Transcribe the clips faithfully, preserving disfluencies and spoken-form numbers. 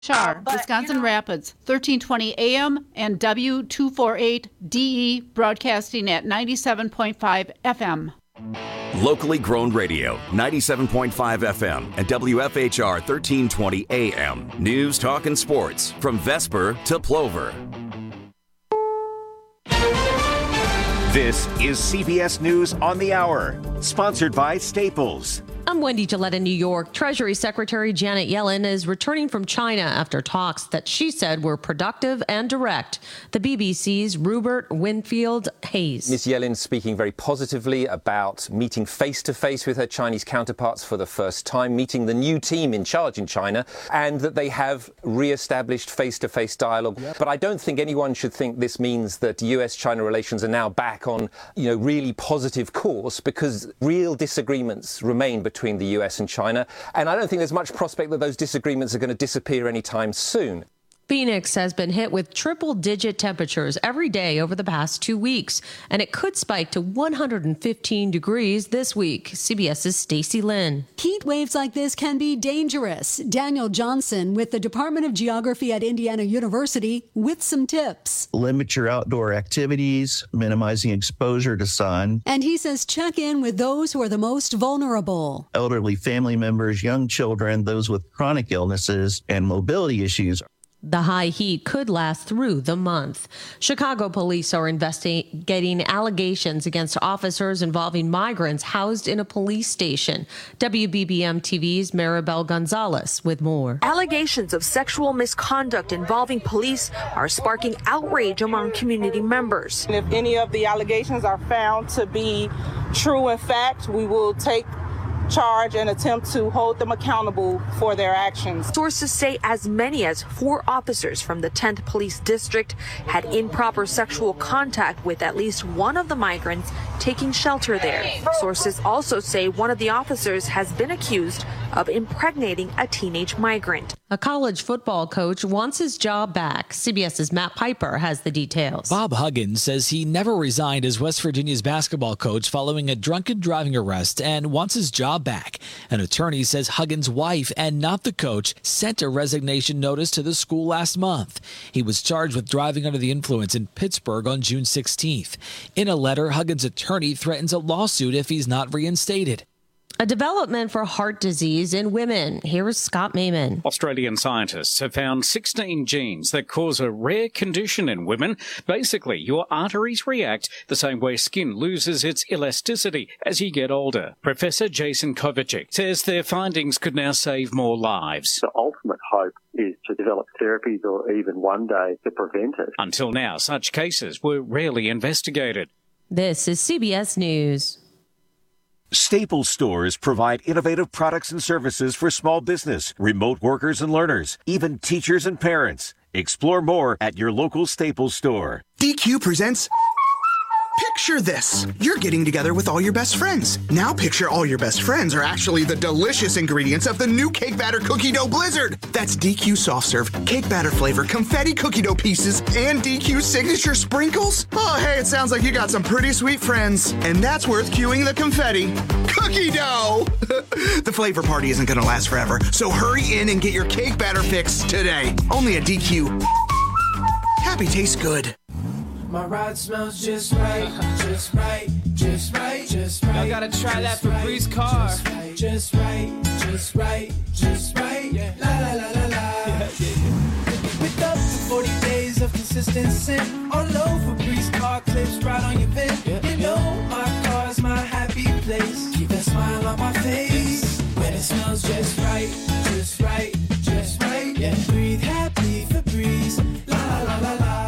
Char, uh, Wisconsin you know, Rapids, thirteen twenty A M and W two forty-eight D E, broadcasting at ninety-seven point five F M. Locally grown radio, ninety-seven point five F M and W F H R thirteen twenty A M. News, talk, and sports from Vesper to Plover. This is C B S News on the Hour, sponsored by Staples. I'm Wendy Gillette in New York. Treasury Secretary Janet Yellen is returning from China after talks that she said were productive and direct. The B B C's Rupert Winfield Hayes. Miz Yellen speaking very positively about meeting face-to-face with her Chinese counterparts for the first time, meeting the new team in charge in China, and that they have re-established face-to-face dialogue. Yep. But I don't think anyone should think this means that U S China relations are now back on, you know, really positive course, because real disagreements remain between between the U S and China, and I don't think there's much prospect that those disagreements are going to disappear anytime soon. Phoenix has been hit with triple-digit temperatures every day over the past two weeks, and it could spike to one hundred fifteen degrees this week. CBS's Stacey Lynn. Heat waves like this can be dangerous. Daniel Johnson with the Department of Geography at Indiana University with some tips. Limit your outdoor activities, minimizing exposure to sun. And he says check in with those who are the most vulnerable. Elderly family members, young children, those with chronic illnesses and mobility issues. The high heat could last through the month. Chicago police are investigating allegations against officers involving migrants housed in a police station. W B B M T V's Maribel Gonzalez with more. Allegations of sexual misconduct involving police are sparking outrage among community members. And if any of the allegations are found to be true in fact, we will take charge and attempt to hold them accountable for their actions. Sources say as many as four officers from the tenth Police District had improper sexual contact with at least one of the migrants taking shelter there. Sources also say one of the officers has been accused of impregnating a teenage migrant. A college football coach wants his job back. CBS's Matt Piper has the details. Bob Huggins says he never resigned as West Virginia's basketball coach following a drunken driving arrest and wants his job back. An attorney says Huggins' wife and not the coach sent a resignation notice to the school last month. He was charged with driving under the influence in Pittsburgh on June sixteenth. In a letter, Huggins' attorney threatens a lawsuit if he's not reinstated. A development for heart disease in women. Here is Scott Mayman. Australian scientists have found sixteen genes that cause a rare condition in women. Basically, your arteries react the same way skin loses its elasticity as you get older. Professor Jason Kovacic says their findings could now save more lives. The ultimate hope is to develop therapies or even one day to prevent it. Until now, such cases were rarely investigated. This is C B S News. Staples stores provide innovative products and services for small business, remote workers and learners, even teachers and parents. Explore more at your local Staples store. D Q presents... Picture this. You're getting together with all your best friends. Now picture all your best friends are actually the delicious ingredients of the new Cake Batter Cookie Dough Blizzard. That's D Q Soft Serve, Cake Batter flavor, confetti cookie dough pieces, and D Q signature sprinkles. Oh, hey, it sounds like you got some pretty sweet friends. And that's worth cueing the confetti. Cookie dough! The flavor party isn't going to last forever, so hurry in and get your Cake Batter fix today. Only at D Q. Happy tastes good. My ride smells just right, just right, just right, just right. Y'all gotta try that Febreze car. Just right, just right, just right, yeah. La la la la la. Yeah, yeah. With up to forty days of consistent scent, all over Febreze car clips right on your vent. Yeah. You know my car's my happy place. Keep that smile on my face when it smells just right, just right, just right. Yeah. Breathe happy Febreze. La la la la la.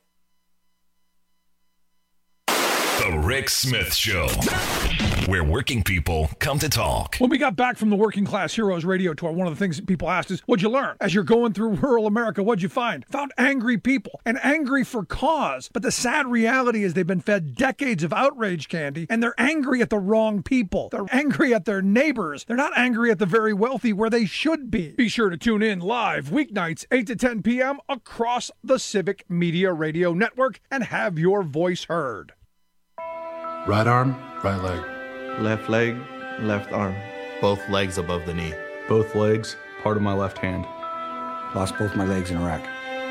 The Rick Smith Show, where working people come to talk. When we got back from the Working Class Heroes radio tour, one of the things that people asked is, what'd you learn? As you're going through rural America, what'd you find? Found angry people, and angry for cause. But the sad reality is they've been fed decades of outrage candy, and they're angry at the wrong people. They're angry at their neighbors. They're not angry at the very wealthy where they should be. Be sure to tune in live weeknights, eight to ten p.m. across the Civic Media Radio Network and have your voice heard. Right arm, right leg. Left leg, left arm. Both legs above the knee. Both legs, part of my left hand. Lost both my legs in Iraq.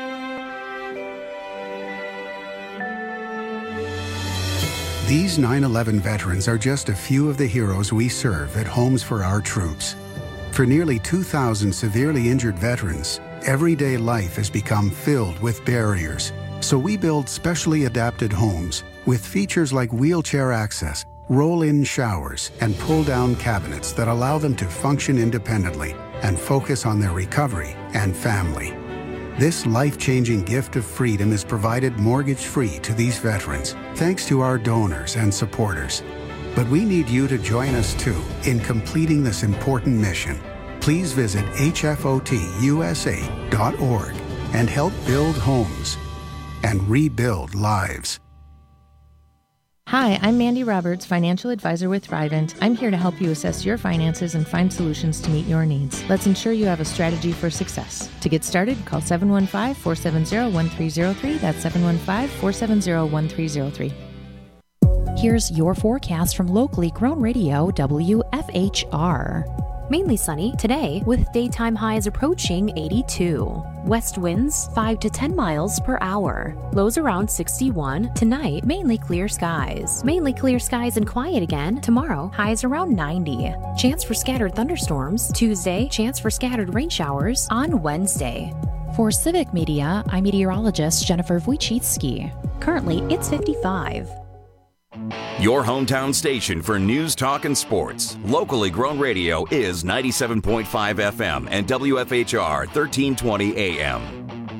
These nine eleven veterans are just a few of the heroes we serve at Homes for Our Troops. For nearly two thousand severely injured veterans, everyday life has become filled with barriers. So we build specially adapted homes with features like wheelchair access, roll-in showers, and pull-down cabinets that allow them to function independently and focus on their recovery and family. This life-changing gift of freedom is provided mortgage-free to these veterans, thanks to our donors and supporters. But we need you to join us too in completing this important mission. Please visit H F O T U S A dot org and help build homes and rebuild lives. Hi, I'm Mandy Roberts, financial advisor with Thrivent. I'm here to help you assess your finances and find solutions to meet your needs. Let's ensure you have a strategy for success. To get started, call seven one five, four seven zero, one three zero three. That's seven one five, four seven zero, one three zero three. Here's your forecast from locally grown radio W F H R. Mainly sunny today with daytime highs approaching eighty-two. West winds five to ten miles per hour. Lows around sixty-one. Tonight, mainly clear skies. Mainly clear skies and quiet again. Tomorrow, highs around ninety. Chance for scattered thunderstorms. Tuesday, chance for scattered rain showers on Wednesday. For Civic Media, I'm meteorologist Jennifer Wojcicki. Currently, it's fifty-five. Your hometown station for news, talk, and sports. Locally grown radio is ninety-seven point five F M and W F H R thirteen twenty A M.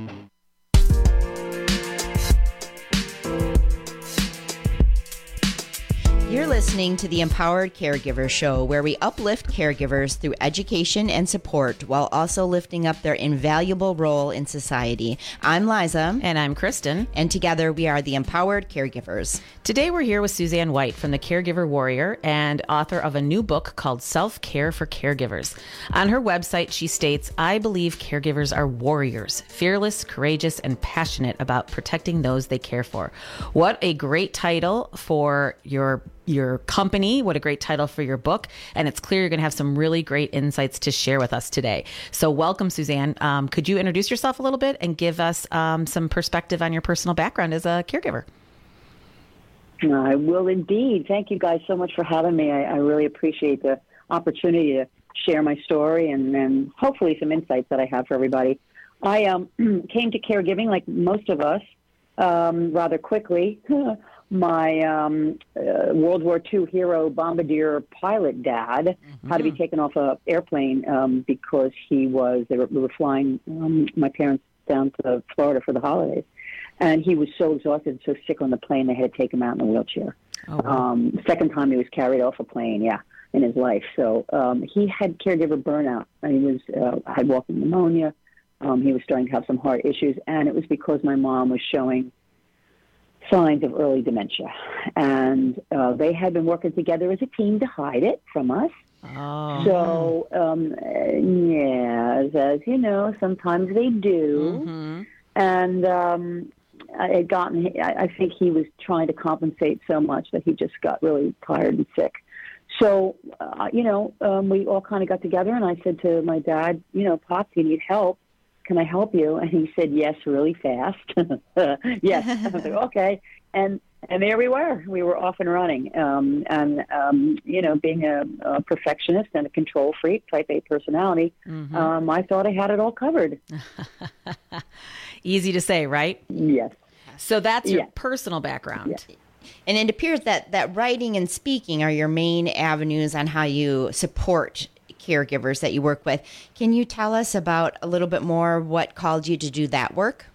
You're listening to the Empowered Caregiver Show, where we uplift caregivers through education and support while also lifting up their invaluable role in society. I'm Liza. And I'm Kristen. And together we are the Empowered Caregivers. Today we're here with Suzanne White from the Caregiver Warrior and author of a new book called Self-Care for Caregivers. On her website, she states, I believe caregivers are warriors, fearless, courageous, and passionate about protecting those they care for. What a great title for your your company. What a great title for your book. And it's clear you're going to have some really great insights to share with us today. So welcome, Suzanne. Um, could you introduce yourself a little bit and give us um, some perspective on your personal background as a caregiver? I will indeed. Thank you guys so much for having me. I, I really appreciate the opportunity to share my story and, and hopefully some insights that I have for everybody. I um, came to caregiving like most of us um, rather quickly. My um, uh, World War Two hero bombardier pilot dad mm-hmm. had to be taken off an airplane um, because he was, they were, we were flying um, my parents down to Florida for the holidays. And he was so exhausted, so sick on the plane, they had to take him out in a wheelchair. Oh, wow. um, second time he was carried off a plane, yeah, in his life. So um, he had caregiver burnout. And he was uh, had walking pneumonia. Um, he was starting to have some heart issues. And it was because my mom was showing signs of early dementia. And uh, they had been working together as a team to hide it from us. Oh. So, um, yeah, as, as you know, sometimes they do. Mm-hmm. And um, I had gotten, I think he was trying to compensate so much that he just got really tired and sick. So, uh, you know, um, we all kind of got together, and I said to my dad, you know, Pops, you need help. Can I help you? And he said, yes, really fast. Yes. I was like, okay. And and there we were. We were off and running. Um, and, um, you know, being a, a perfectionist and a control freak, type A personality, mm-hmm. um, I thought I had it all covered. Easy to say, right? Yes. So that's your yes. personal background. Yes. And it appears that, that writing and speaking are your main avenues on how you support caregivers that you work with. Can you tell us about a little bit more what called you to do that work?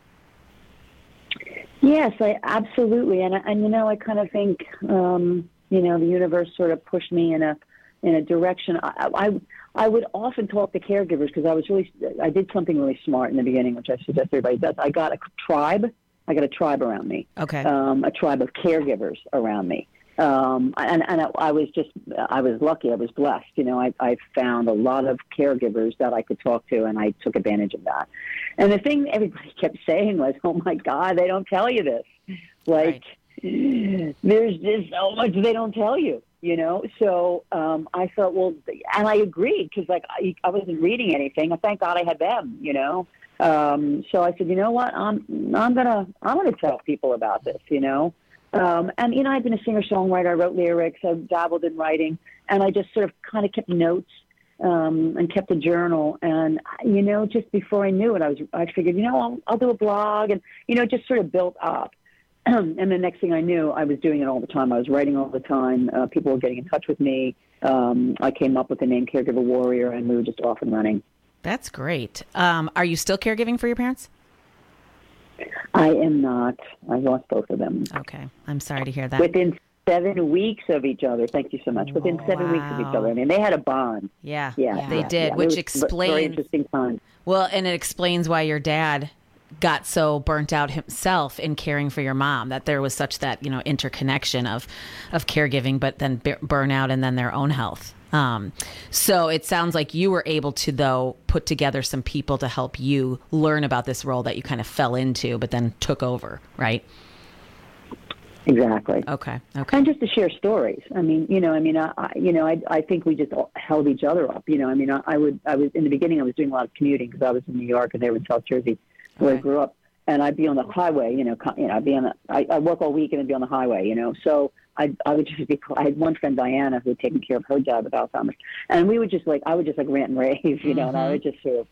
Yes, I absolutely. And, and you know, I kind of think, um, you know, the universe sort of pushed me in a in a direction. I, I, I would often talk to caregivers because I was really, I did something really smart in the beginning, which I suggest everybody does. I got a tribe. I got a tribe around me. Okay. Um, a tribe of caregivers around me. Um, and and I, I was just, I was lucky. I was blessed. You know, I, I found a lot of caregivers that I could talk to, and I took advantage of that. And the thing everybody kept saying was, oh, my God, they don't tell you this. Like, right. There's just so much they don't tell you. you know? So um, I thought, well, and I agreed because, like, I, I wasn't reading anything. And thank God I had them, you know? Um, so I said, you know what? I'm I'm gonna I'm gonna tell people about this, you know. Um, and you know, I've been a singer-songwriter. I wrote lyrics. I dabbled in writing, and I just sort of kind of kept notes um, and kept a journal. And you know, just before I knew it, I was I figured, you know, I'll, I'll do a blog, and you know, it just sort of built up. And the next thing I knew, I was doing it all the time. I was writing all the time. Uh, people were getting in touch with me. Um, I came up with the name Caregiver Warrior, and we were just off and running. That's great. Um, are you still caregiving for your parents? I am not. I lost both of them. Okay. I'm sorry to hear that. Within seven weeks of each other. Thank you so much. Within Oh, seven weeks of each wow. other. I mean, they had a bond. Yeah, Yeah, they yeah, did, yeah. which It was explains very interesting time. Well, and it explains why your dad got so burnt out himself in caring for your mom, that there was such that, you know, interconnection of of caregiving, but then b- burnout and then their own health. Um, so it sounds like you were able to, though, put together some people to help you learn about this role that you kind of fell into, but then took over, right? Exactly. Okay. Okay. And just to share stories. I mean, you know, I mean, I, I you know, I, I think we just all held each other up. You know, I mean, I, I would, I was in the beginning, I was doing a lot of commuting because I was in New York and they were in South Jersey, where Okay. I grew up. And I'd be on the highway, you know, co- you know, I'd be on the, I, I work all week and I'd be on the highway, you know. So I, I would just be, I had one friend, Diana, who had taken care of her dad with Alzheimer's. And we would just like, I would just like rant and rave, you know, and I would just sort of,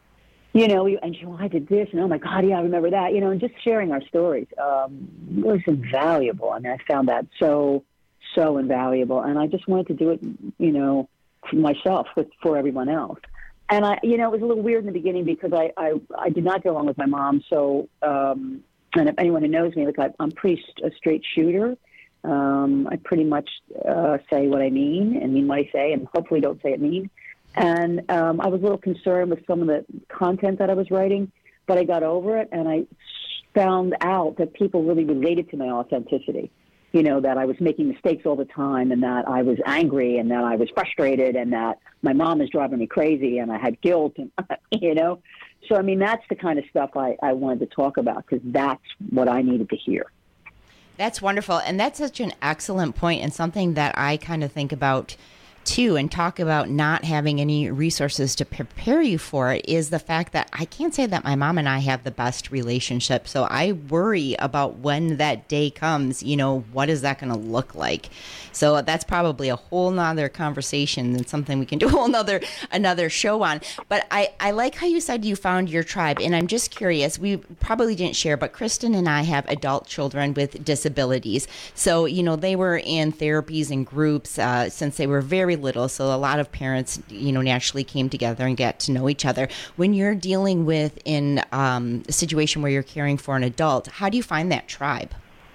you know, we, and she, well, I did this, and oh my God, yeah, I remember that, you know, and just sharing our stories um, was invaluable. I mean, I found that so, so invaluable. And I just wanted to do it, you know, for myself, with, for everyone else. And I, you know, it was a little weird in the beginning because I, I, I did not get along with my mom. So, um, and if anyone who knows me, look, I, I'm pretty st- a straight shooter. Um, I pretty much uh, say what I mean and mean what I say, and hopefully don't say it mean. And um, I was a little concerned with some of the content that I was writing, but I got over it, and I found out that people really related to my authenticity. You know, that I was making mistakes all the time, and that I was angry, and that I was frustrated, and that my mom is driving me crazy, and I had guilt, and, you know. So, I mean, that's the kind of stuff I, I wanted to talk about because that's what I needed to hear. That's wonderful. And that's such an excellent point, and something that I kind of think about too, and talk about not having any resources to prepare you for it, is the fact that I can't say that my mom and I have the best relationship. So I worry about when that day comes, you know, what is that going to look like? So that's probably a whole nother conversation and something we can do a whole nother, another show on. But I, I like how you said you found your tribe. And I'm just curious, we probably didn't share, but Kristen and I have adult children with disabilities. So, you know, they were in therapies and groups uh, since they were very little. So a lot of parents, you know, naturally came together and get to know each other. When you're dealing with in um, a situation where you're caring for an adult, how do you find that tribe?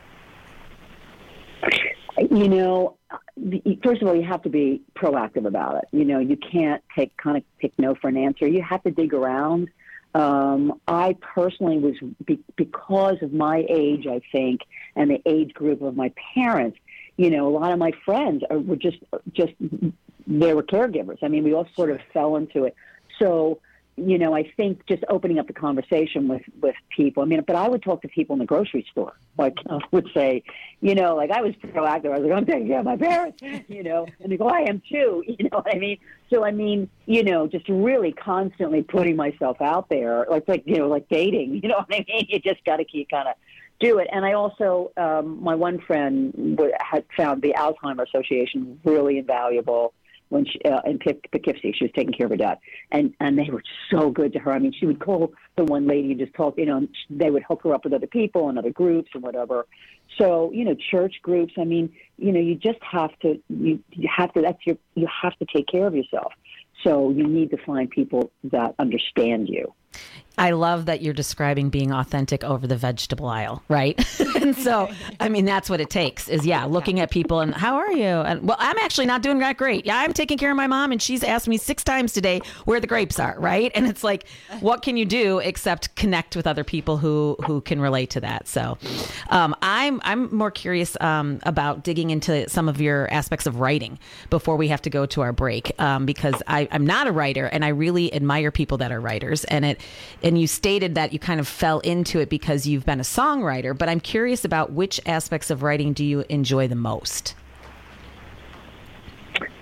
You know, first of all, you have to be proactive about it. You know, you can't take kind of take no for an answer. You have to dig around. Um, I personally was, be, because of my age, I think, and the age group of my parents, you know, a lot of my friends are, were just, just, they were caregivers. I mean, we all sort of fell into it. So, you know, I think just opening up the conversation with, with people, I mean, but I would talk to people in the grocery store. Like, I would say, you know, like I was proactive. I was like, I'm taking care of my parents, you know, and they go, I am too, you know what I mean? So, I mean, you know, just really constantly putting myself out there, like, like you know, like dating, you know what I mean? You just got to keep kind of do it. And I also, um, my one friend had found the Alzheimer's Association really invaluable when she, uh, in Poughkeepsie, she was taking care of her dad. And, and they were so good to her. I mean, she would call the one lady and just talk, you know, and they would hook her up with other people and other groups and whatever. So, you know, church groups, I mean, you know, you just have to, you, you have to, that's your, you have to take care of yourself. So you need to find people that understand you. I love that you're describing being authentic over the vegetable aisle, right? And so, I mean, that's what it takes is, yeah, looking at people and how are you? And well, I'm actually not doing that great. Yeah, I'm taking care of my mom and she's asked me six times today where the grapes are, right? And it's like, what can you do except connect with other people who, who can relate to that? So um, I'm, I'm more curious um, about digging into some of your aspects of writing before we have to go to our break um, because I, I'm not a writer and I really admire people that are writers. And it, and you stated that you kind of fell into it because you've been a songwriter, but I'm curious about which aspects of writing do you enjoy the most?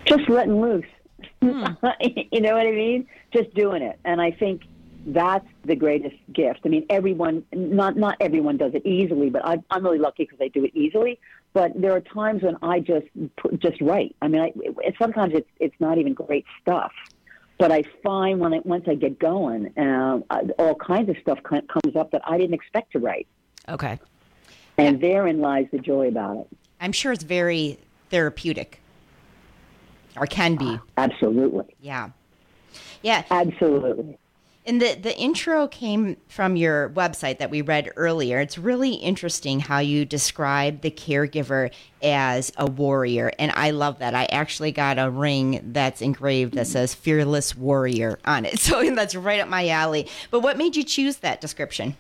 just letting loose. Hmm. You know what I mean? Just doing it. And I think that's the greatest gift. I mean, everyone, not not everyone does it easily, but I, I'm really lucky because I do it easily. But there are times when I just just write. I mean, I, it, sometimes it's it's not even great stuff. But I find when it, once I get going, uh, all kinds of stuff comes up that I didn't expect to write. Okay. And therein lies the joy about it. I'm sure it's very therapeutic, or can be. Uh, absolutely. Yeah. Yeah. Absolutely. And the, the intro came from your website that we read earlier. It's really interesting how you describe the caregiver as a warrior. And I love that. I actually got a ring that's engraved that says Fearless Warrior on it. So that's right up my alley. But what made you choose that description?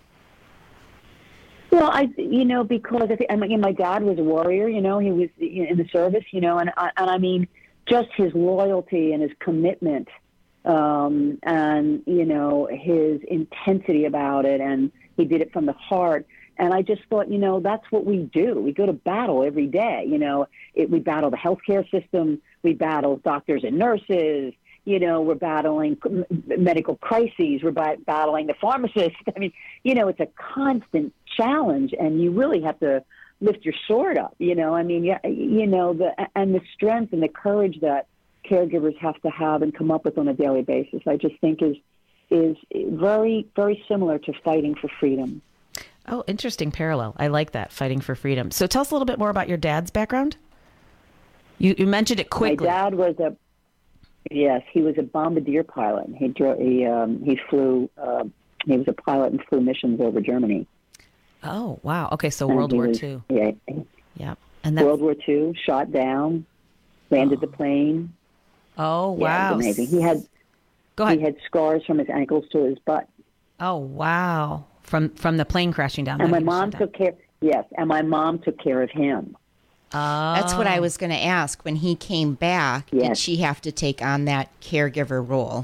Well, I, you know, because I think, I mean, my dad was a warrior, you know, he was in the service, you know, and, and I mean, just his loyalty and his commitment. Um, and, you know, his intensity about it, and he did it from the heart. And I just thought, you know, that's what we do. We go to battle every day. You know, it, we battle the healthcare system. We battle doctors and nurses. You know, we're battling medical crises. We're battling the pharmacists. I mean, you know, it's a constant challenge, and you really have to lift your sword up. You know, I mean, yeah, you know, the and the strength and the courage that caregivers have to have and come up with on a daily basis, I just think is is very, very similar to fighting for freedom. Oh, interesting parallel. I like that, fighting for freedom. So tell us a little bit more about your dad's background. You, you mentioned it quickly. My dad was a, yes, he was a bombardier pilot. He drove, he, um, he flew, uh, he was a pilot and flew missions over Germany. Oh, wow. Okay, so and World War was, Two. Yeah. Yeah. And that's... World War Two, shot down, landed oh. the plane. Oh, wow. Yeah, it was amazing. He had, Go ahead. He had scars from his ankles to his butt. Oh, wow. From from the plane crashing down. And my mom took care, yes, and my mom took care of him. Oh. That's what I was going to ask. When he came back, yes. did she have to take on that caregiver role?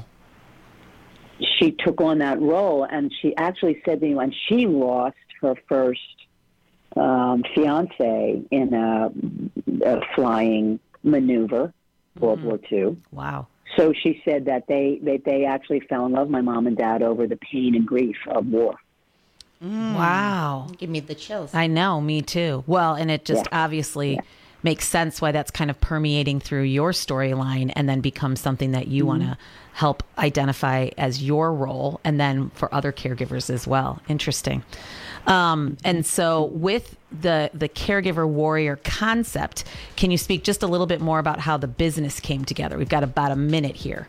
She took on that role, and she actually said to me when she lost her first um, fiance in a, a flying maneuver, World mm-hmm. War Two. Wow. So she said that they, they, they actually fell in love, my mom and dad, over the pain and grief of war. Mm. Wow. Give me the chills. I know, me too. Well, and it just yeah. obviously yeah. makes sense why that's kind of permeating through your storyline and then becomes something that you mm-hmm. want to help identify as your role, and then for other caregivers as well. Interesting. Um, and so with the the caregiver warrior concept, can you speak just a little bit more about how the business came together? We've got about a minute here.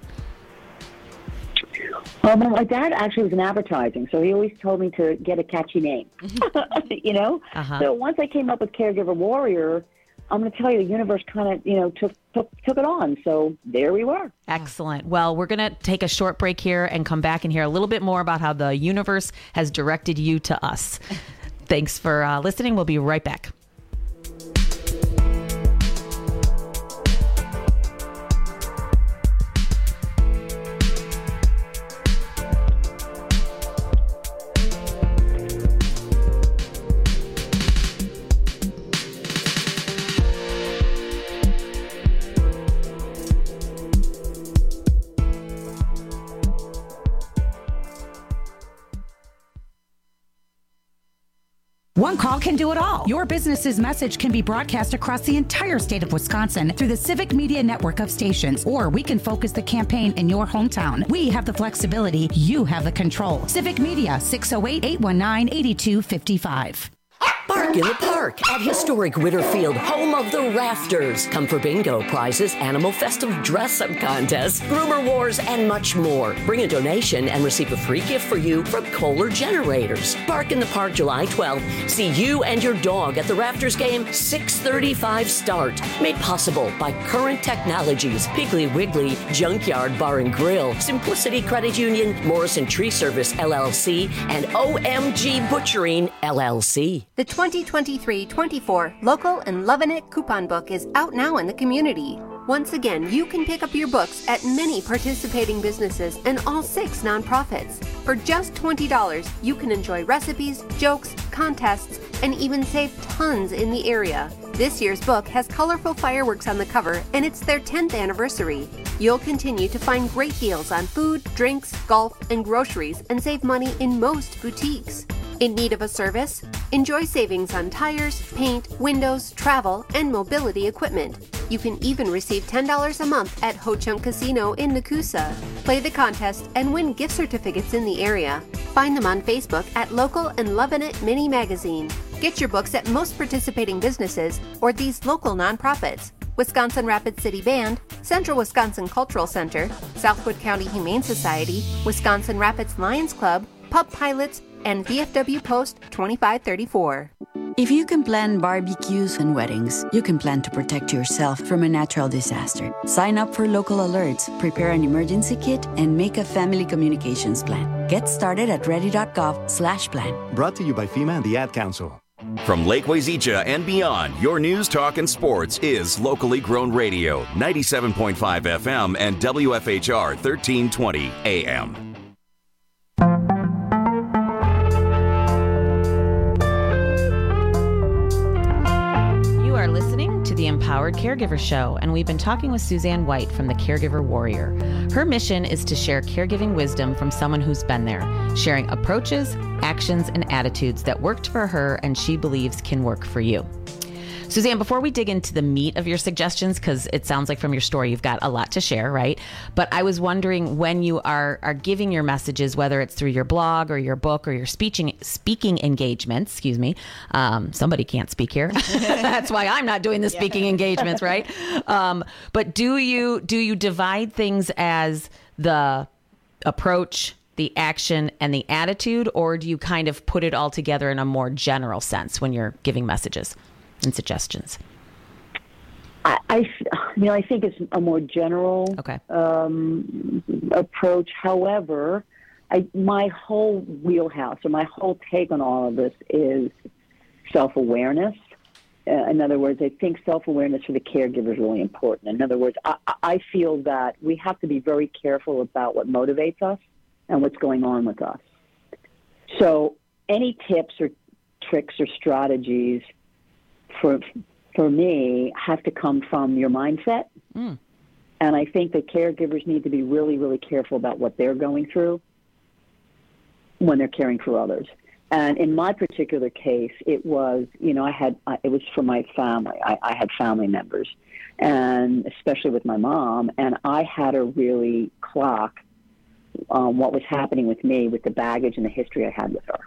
Um, well, my dad actually was in advertising, so he always told me to get a catchy name, you know? Uh-huh. So once I came up with Caregiver Warrior, I'm going to tell you, the universe kind of, you know, took, took took it on. So there we were. Excellent. Well, we're going to take a short break here and come back and hear a little bit more about how the universe has directed you to us. Thanks for uh, listening. We'll be right back. One call can do it all. Your business's message can be broadcast across the entire state of Wisconsin through the Civic Media network of stations, or we can focus the campaign in your hometown. We have the flexibility. You have the control. Civic Media, six oh eight, eight one nine, eight two five five. Bark in the Park at historic Witterfield, home of the Rafters. Come for bingo, prizes, animal festive dress-up contests, groomer wars, and much more. Bring a donation and receive a free gift for you from Kohler Generators. Bark in the Park, July twelfth. See you and your dog at the Rafters game, six thirty-five start. Made possible by Current Technologies, Piggly Wiggly, Junkyard Bar and Grill, Simplicity Credit Union, Morrison Tree Service, L L C, and O M G Butchering, L L C. The twenty twenty-three twenty-four Local and Lovin' It coupon book is out now in the community. Once again, you can pick up your books at many participating businesses and all six nonprofits. For just twenty dollars, you can enjoy recipes, jokes, contests, and even save tons in the area. This year's book has colorful fireworks on the cover, and it's their tenth anniversary. You'll continue to find great deals on food, drinks, golf, and groceries, and save money in most boutiques. In need of a service? Enjoy savings on tires, paint, windows, travel, and mobility equipment. You can even receive ten dollars a month at Ho Chunk Casino in Nakusa. Play the contest and win gift certificates in the area. Find them on Facebook at Local and Lovin' It Mini Magazine. Get your books at most participating businesses or these local nonprofits: Wisconsin Rapid City Band, Central Wisconsin Cultural Center, Southwood County Humane Society, Wisconsin Rapids Lions Club, Pub Pilots, and V F W Post twenty-five thirty-four. If you can plan barbecues and weddings, you can plan to protect yourself from a natural disaster. Sign up for local alerts, prepare an emergency kit, and make a family communications plan. Get started at ready.gov slash plan. Brought to you by FEMA and the Ad Council. From Lake Wazeecha and beyond, your news, talk, and sports is locally grown radio, ninety-seven point five F M and W F H R thirteen twenty A M. Listening to the Empowered Caregiver Show, and we've been talking with Suzanne White from the Caregiver Warrior. Her mission is to share caregiving wisdom from someone who's been there, sharing approaches, actions, and attitudes that worked for her and she believes can work for you. Suzanne, before we dig into the meat of your suggestions, because it sounds like from your story you've got a lot to share, right? But I was wondering, when you are are giving your messages, whether it's through your blog or your book or your speaking speaking engagements, excuse me, um, somebody can't speak here. That's why I'm not doing the speaking yeah. engagements, right? Um, but do you do you divide things as the approach, the action, and the attitude, or do you kind of put it all together in a more general sense when you're giving messages and suggestions? I, I, you know, I think it's a more general okay. um, approach. However, I, my whole wheelhouse or my whole take on all of this is self-awareness. Uh, in other words, I think self-awareness for the caregiver is really important. In other words, I, I feel that we have to be very careful about what motivates us and what's going on with us. So any tips or tricks or strategies for for me have to come from your mindset. Mm. And I think that caregivers need to be really, really careful about what they're going through when they're caring for others. And in my particular case, it was, you know, I had, it was for my family. I, I had family members, and especially with my mom, and I had to really clock um, what was happening with me with the baggage and the history I had with her.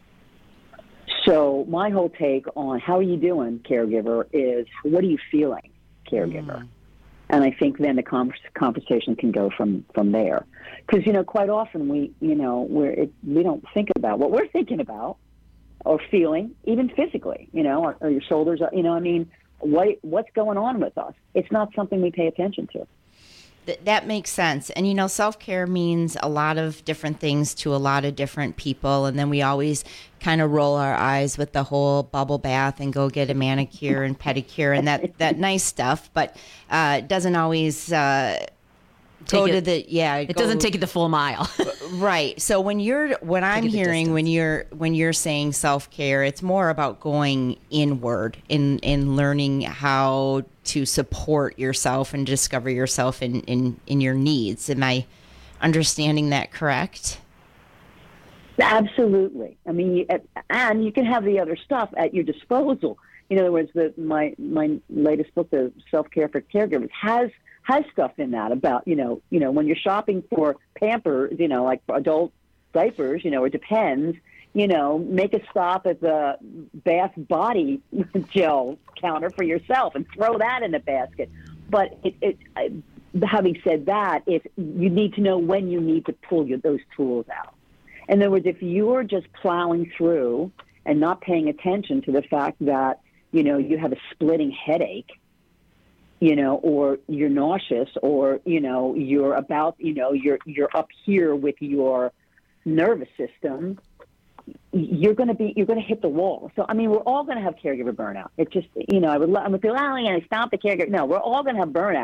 So my whole take on how are you doing, caregiver, is what are you feeling, caregiver? Mm. And I think then the conversation can go from, from there. Because, you know, quite often we, you know, we're, it, we don't think about what we're thinking about or feeling, even physically, you know, or, or your shoulders, you know, I mean, what what's going on with us? It's not something we pay attention to. Th- that makes sense. And, you know, self-care means a lot of different things to a lot of different people. And then we always kind of roll our eyes with the whole bubble bath and go get a manicure and pedicure and that, that nice stuff. But uh, it doesn't always uh, go it, to the, yeah. It go, doesn't take it the full mile. Right. So when you're, when I'm hearing, when you're, when you're saying self-care, it's more about going inward in, in learning how to support yourself and discover yourself in, in, in your needs. Am I understanding that correct? Absolutely. I mean, you, and you can have the other stuff at your disposal. In other words, the, my my latest book, The Self-Care for Caregivers, has has stuff in that about, you know, you know, when you're shopping for Pampers, you know, like adult diapers, you know, it depends, you know, make a stop at the Bath Body Gel counter for yourself and throw that in the basket. But it, it, I, having said that, if you need to know when you need to pull your, those tools out. In other words, if you're just plowing through and not paying attention to the fact that, you know, you have a splitting headache, you know, or you're nauseous, or, you know, you're about, you know, you're you're up here with your nervous system, you're going to be, you're going to hit the wall. So, I mean, we're all going to have caregiver burnout. It just, you know, I would, I would feel, oh, yeah, stop the caregiver. No, we're all going to have burnout.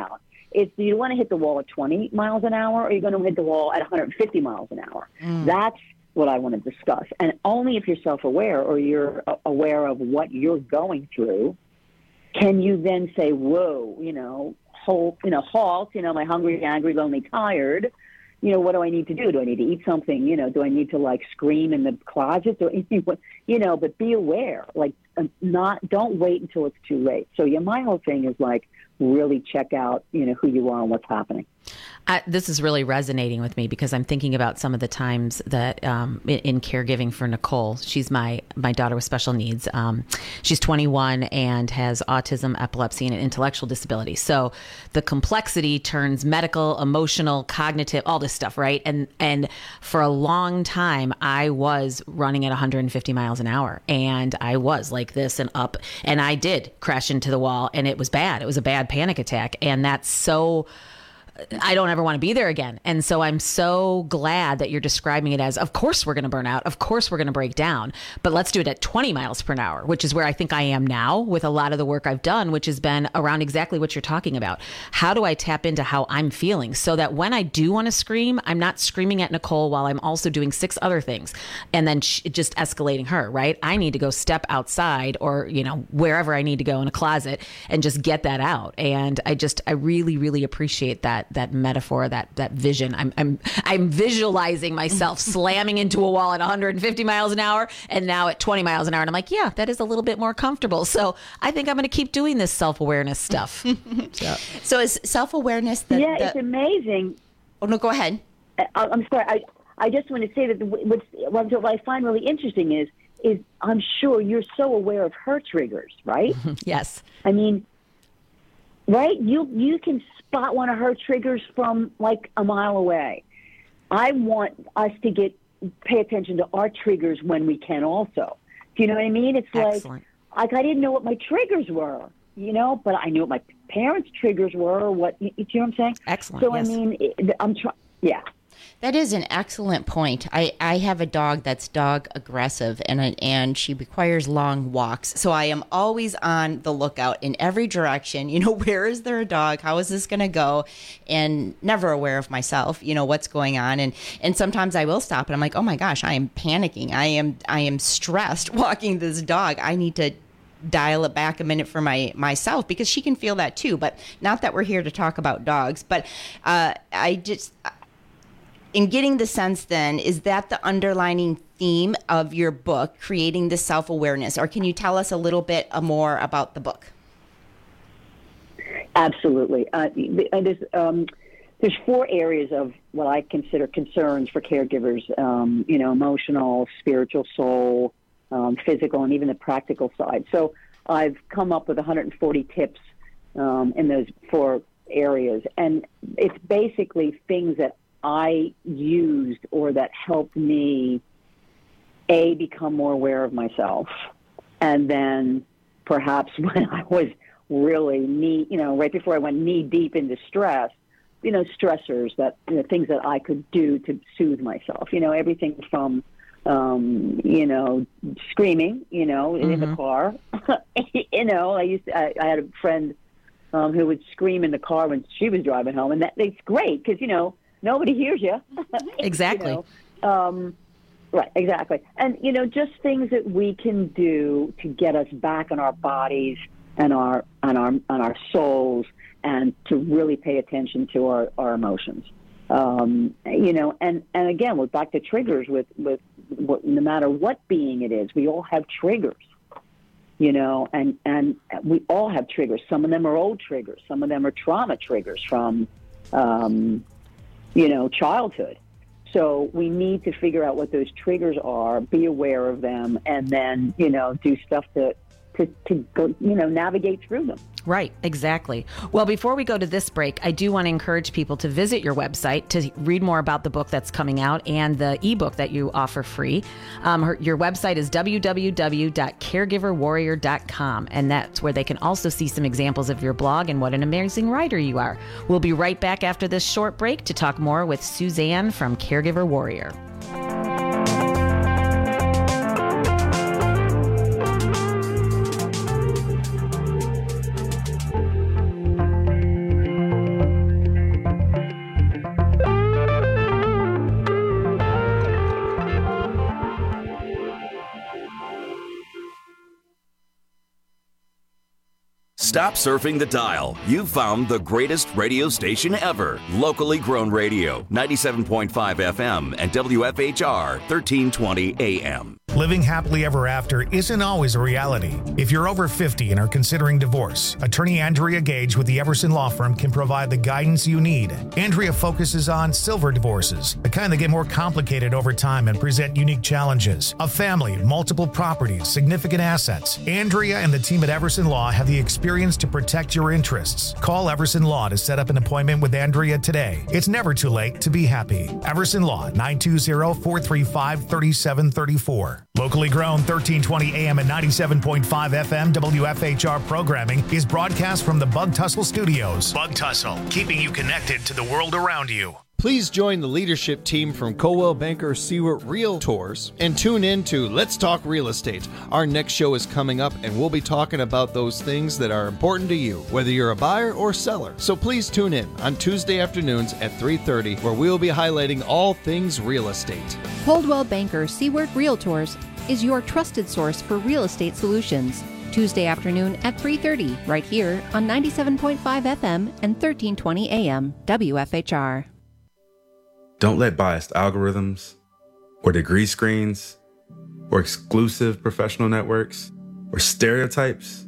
It's, do you want to hit the wall at twenty miles an hour, or are you going to hit the wall at one hundred fifty miles an hour? Mm. That's what I want to discuss. And only if you're self-aware or you're aware of what you're going through, can you then say, whoa, you know, halt, you know, halt, you know, my hungry, angry, lonely, tired. You know, what do I need to do? Do I need to eat something? You know, do I need to, like, scream in the closet? Do I, you know, but be aware. Like, not, don't wait until it's too late. So, yeah, my whole thing is, like, really check out, you know, who you are and what's happening. I, this is really resonating with me because I'm thinking about some of the times that um, in, in caregiving for Nicole. She's my my daughter with special needs. Um, she's twenty-one and has autism, epilepsy, and an intellectual disability. So the complexity turns medical, emotional, cognitive, all this stuff, right? And and for a long time, I was running at one hundred fifty miles an hour, and I was like this and up, and I did crash into the wall, and it was bad. It was a bad panic attack, and that's so. I don't ever want to be there again. And so I'm so glad that you're describing it as, of course we're going to burn out. Of course we're going to break down, but let's do it at twenty miles per hour, which is where I think I am now with a lot of the work I've done, which has been around exactly what you're talking about. How do I tap into how I'm feeling so that when I do want to scream, I'm not screaming at Nicole while I'm also doing six other things and then sh- just escalating her, right? I need to go step outside or, you know, wherever I need to go in a closet and just get that out. And I just, I really, really appreciate that. that metaphor, that that vision. I'm I'm I'm visualizing myself slamming into a wall at one hundred fifty miles an hour and now at twenty miles an hour. And I'm like, yeah, that is a little bit more comfortable. So I think I'm going to keep doing this self-awareness stuff. so. so is self-awareness the, Yeah, the... it's amazing. Oh, no, go ahead. I, I'm sorry. I, I just want to say that the, what's, what I find really interesting is, is I'm sure you're so aware of her triggers, right? Yes. I mean, right? You you can spot one of her triggers from like a mile away. I want us to get pay attention to our triggers when we can also. Do you know what I mean? It's Excellent. like, like I didn't know what my triggers were, you know, but I knew what my parents' triggers were or what, you, you know what I'm saying? Excellent. So, yes. I mean, it, I'm trying, yeah. That is an excellent point. I, I have a dog that's dog aggressive, and I, and she requires long walks. So I am always on the lookout in every direction. You know, where is there a dog? How is this going to go? And never aware of myself, you know, what's going on. And, and sometimes I will stop and I'm like, oh my gosh, I am panicking. I am I am stressed walking this dog. I need to dial it back a minute for my myself because she can feel that too. But not that we're here to talk about dogs. But uh, I just... In getting the sense then, is that the underlining theme of your book, creating the self-awareness? Or can you tell us a little bit more about the book? Absolutely. Uh, there's, um, there's four areas of what I consider concerns for caregivers, um, you know, emotional, spiritual, soul, um, physical, and even the practical side. So I've come up with one hundred forty tips um, in those four areas. And it's basically things that I used or that helped me, A, become more aware of myself. And then perhaps when I was really knee, you know, right before I went knee deep into stress, you know, stressors that, you know, things that I could do to soothe myself, you know, everything from, um, you know, screaming, you know, mm-hmm. in the car, you know, I used to, I, I had a friend um, who would scream in the car when she was driving home. And that it's great because, you know, nobody hears you. Exactly. You know? um, right, exactly. And, you know, just things that we can do to get us back on our bodies and our on our on our souls and to really pay attention to our, our emotions. Um, you know, and, and again, we're back to triggers with, with, with no matter what being it is, we all have triggers. You know, and, and we all have triggers. Some of them are old triggers. Some of them are trauma triggers from um you know, childhood. So we need to figure out what those triggers are, be aware of them, and then, you know, do stuff to, to, to go, you know, navigate through them. Right, exactly. Well, before we go to this break, I do want to encourage people to visit your website to read more about the book that's coming out and the ebook that you offer free. Um, her, your website is w w w dot caregiver warrior dot com, and that's where they can also see some examples of your blog and what an amazing writer you are. We'll be right back after this short break to talk more with Suzanne from Caregiver Warrior. Stop surfing the dial. You've found the greatest radio station ever. Locally grown radio, ninety-seven point five F M and W F H R, thirteen twenty A M. Living happily ever after isn't always a reality. If you're over fifty and are considering divorce, attorney Andrea Gage with the Everson Law Firm can provide the guidance you need. Andrea focuses on silver divorces, the kind that get more complicated over time and present unique challenges. A family, multiple properties, significant assets. Andrea and the team at Everson Law have the experience to protect your interests. Call Everson Law to set up an appointment with Andrea today. It's never too late to be happy. Everson Law, nine two zero, four three five, three seven three four. Locally grown, thirteen twenty A M and ninety-seven point five F M W F H R programming is broadcast from the Bug Tussle Studios. Bug Tussle, keeping you connected to the world around you. Please join the leadership team from Coldwell Banker Seward Realtors and tune in to Let's Talk Real Estate. Our next show is coming up, and we'll be talking about those things that are important to you, whether you're a buyer or seller. So please tune in on Tuesday afternoons at three thirty, where we'll be highlighting all things real estate. Coldwell Banker Seward Realtors is your trusted source for real estate solutions. Tuesday afternoon at three thirty, right here on ninety-seven point five F M and thirteen twenty A M W F H R. Don't let biased algorithms or degree screens or exclusive professional networks or stereotypes.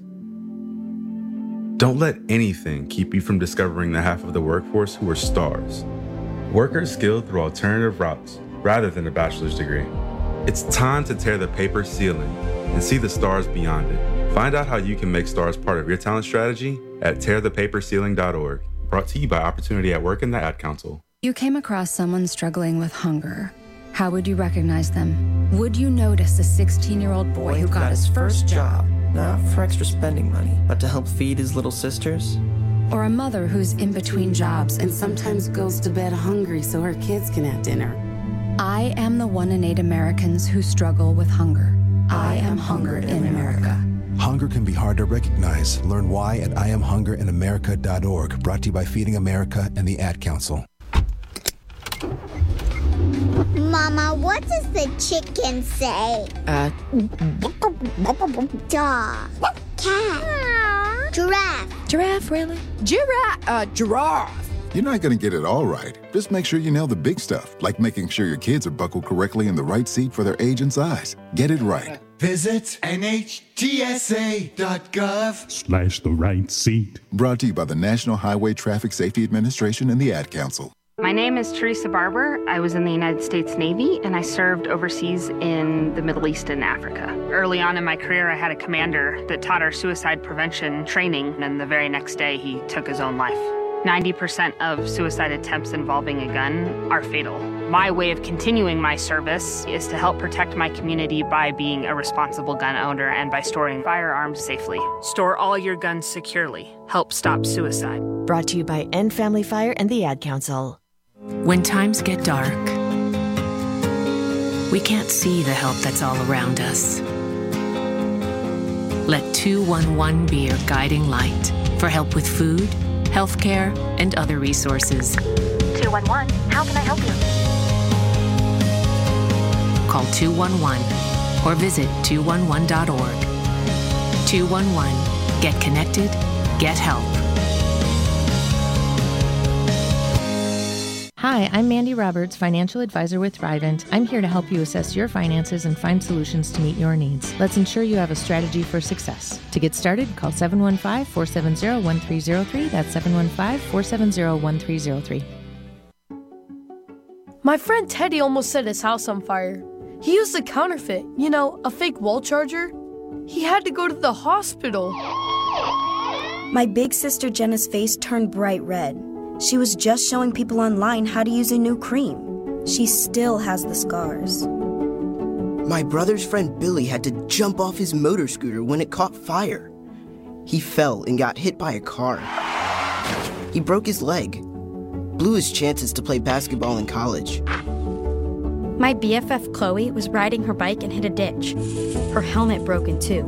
Don't let anything keep you from discovering the half of the workforce who are stars. Workers skilled through alternative routes rather than a bachelor's degree. It's time to tear the paper ceiling and see the stars beyond it. Find out how you can make stars part of your talent strategy at tear the paper ceiling dot org. Brought to you by Opportunity at Work and the Ad Council. You came across someone struggling with hunger. How would you recognize them? Would you notice a sixteen-year-old boy who got his first job? Not for extra spending money, but to help feed his little sisters? Or a mother who's in between jobs and sometimes goes to bed hungry so her kids can have dinner? I am the one in eight Americans who struggle with hunger. I am hunger in America. Hunger can be hard to recognize. Learn why at I am hunger in america dot org. Brought to you by Feeding America and the Ad Council. Mama, what does the chicken say? Uh. Dog. Cat. Giraffe. Giraffe, really? Giraffe. Uh, giraffe. You're not going to get it all right. Just make sure you nail the big stuff, like making sure your kids are buckled correctly in the right seat for their age and size. Get it right. Visit N H T S A dot gov slash the right seat. Brought to you by the National Highway Traffic Safety Administration and the Ad Council. My name is Teresa Barber. I was in the United States Navy, and I served overseas in the Middle East and Africa. Early on in my career, I had a commander that taught our suicide prevention training, and the very next day, he took his own life. ninety percent of suicide attempts involving a gun are fatal. My way of continuing my service is to help protect my community by being a responsible gun owner and by storing firearms safely. Store all your guns securely. Help stop suicide. Brought to you by End Family Fire and the Ad Council. When times get dark, we can't see the help that's all around us. Let two one one be your guiding light for help with food, healthcare, and other resources. two one one, how can I help you? Call two one one or visit two one one dot org. two one one, get connected, get help. Hi, I'm Mandy Roberts, financial advisor with Thrivent. I'm here to help you assess your finances and find solutions to meet your needs. Let's ensure you have a strategy for success. To get started, call seven one five, four seven zero, one three zero three. That's seven one five, four seven zero, one three zero three. My friend Teddy almost set his house on fire. He used a counterfeit, you know, a fake wall charger. He had to go to the hospital. My big sister Jenna's face turned bright red. She was just showing people online how to use a new cream. She still has the scars. My brother's friend Billy had to jump off his motor scooter when it caught fire. He fell and got hit by a car. He broke his leg, blew his chances to play basketball in college. My B F F Chloe was riding her bike and hit a ditch. Her helmet broke in two.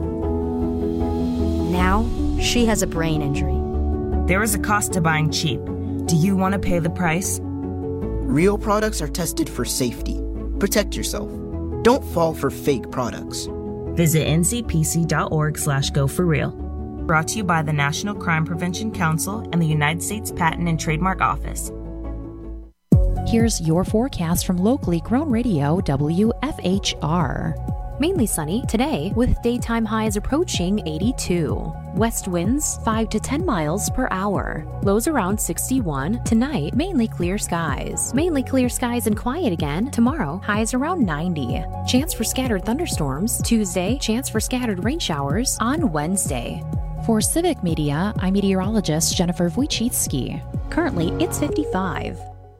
Now, she has a brain injury. There is a cost to buying cheap. Do you want to pay the price? Real products are tested for safety. Protect yourself. Don't fall for fake products. Visit N C P C dot org slash go for real. Brought to you by the National Crime Prevention Council and the United States Patent and Trademark Office. Here's your forecast from locally grown radio W F H R. Mainly sunny today with daytime highs approaching eighty-two. West winds five to ten miles per hour. Lows around sixty-one. Tonight, mainly clear skies. Mainly clear skies and quiet again. Tomorrow, highs around ninety. Chance for scattered thunderstorms. Tuesday, chance for scattered rain showers on Wednesday. For Civic Media, I'm meteorologist Jennifer Wojcicki. Currently, it's fifty-five.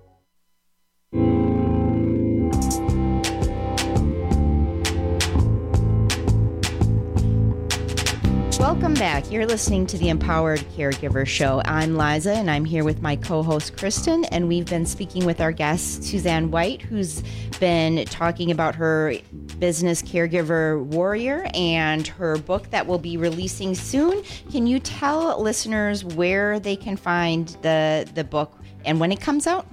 Welcome back. You're listening to the Empowered Caregiver Show. I'm Liza, and I'm here with my co-host, Kristen, and we've been speaking with our guest, Suzanne White, who's been talking about her business, Caregiver Warrior, and her book that will be releasing soon. Can you tell listeners where they can find the, the book and when it comes out?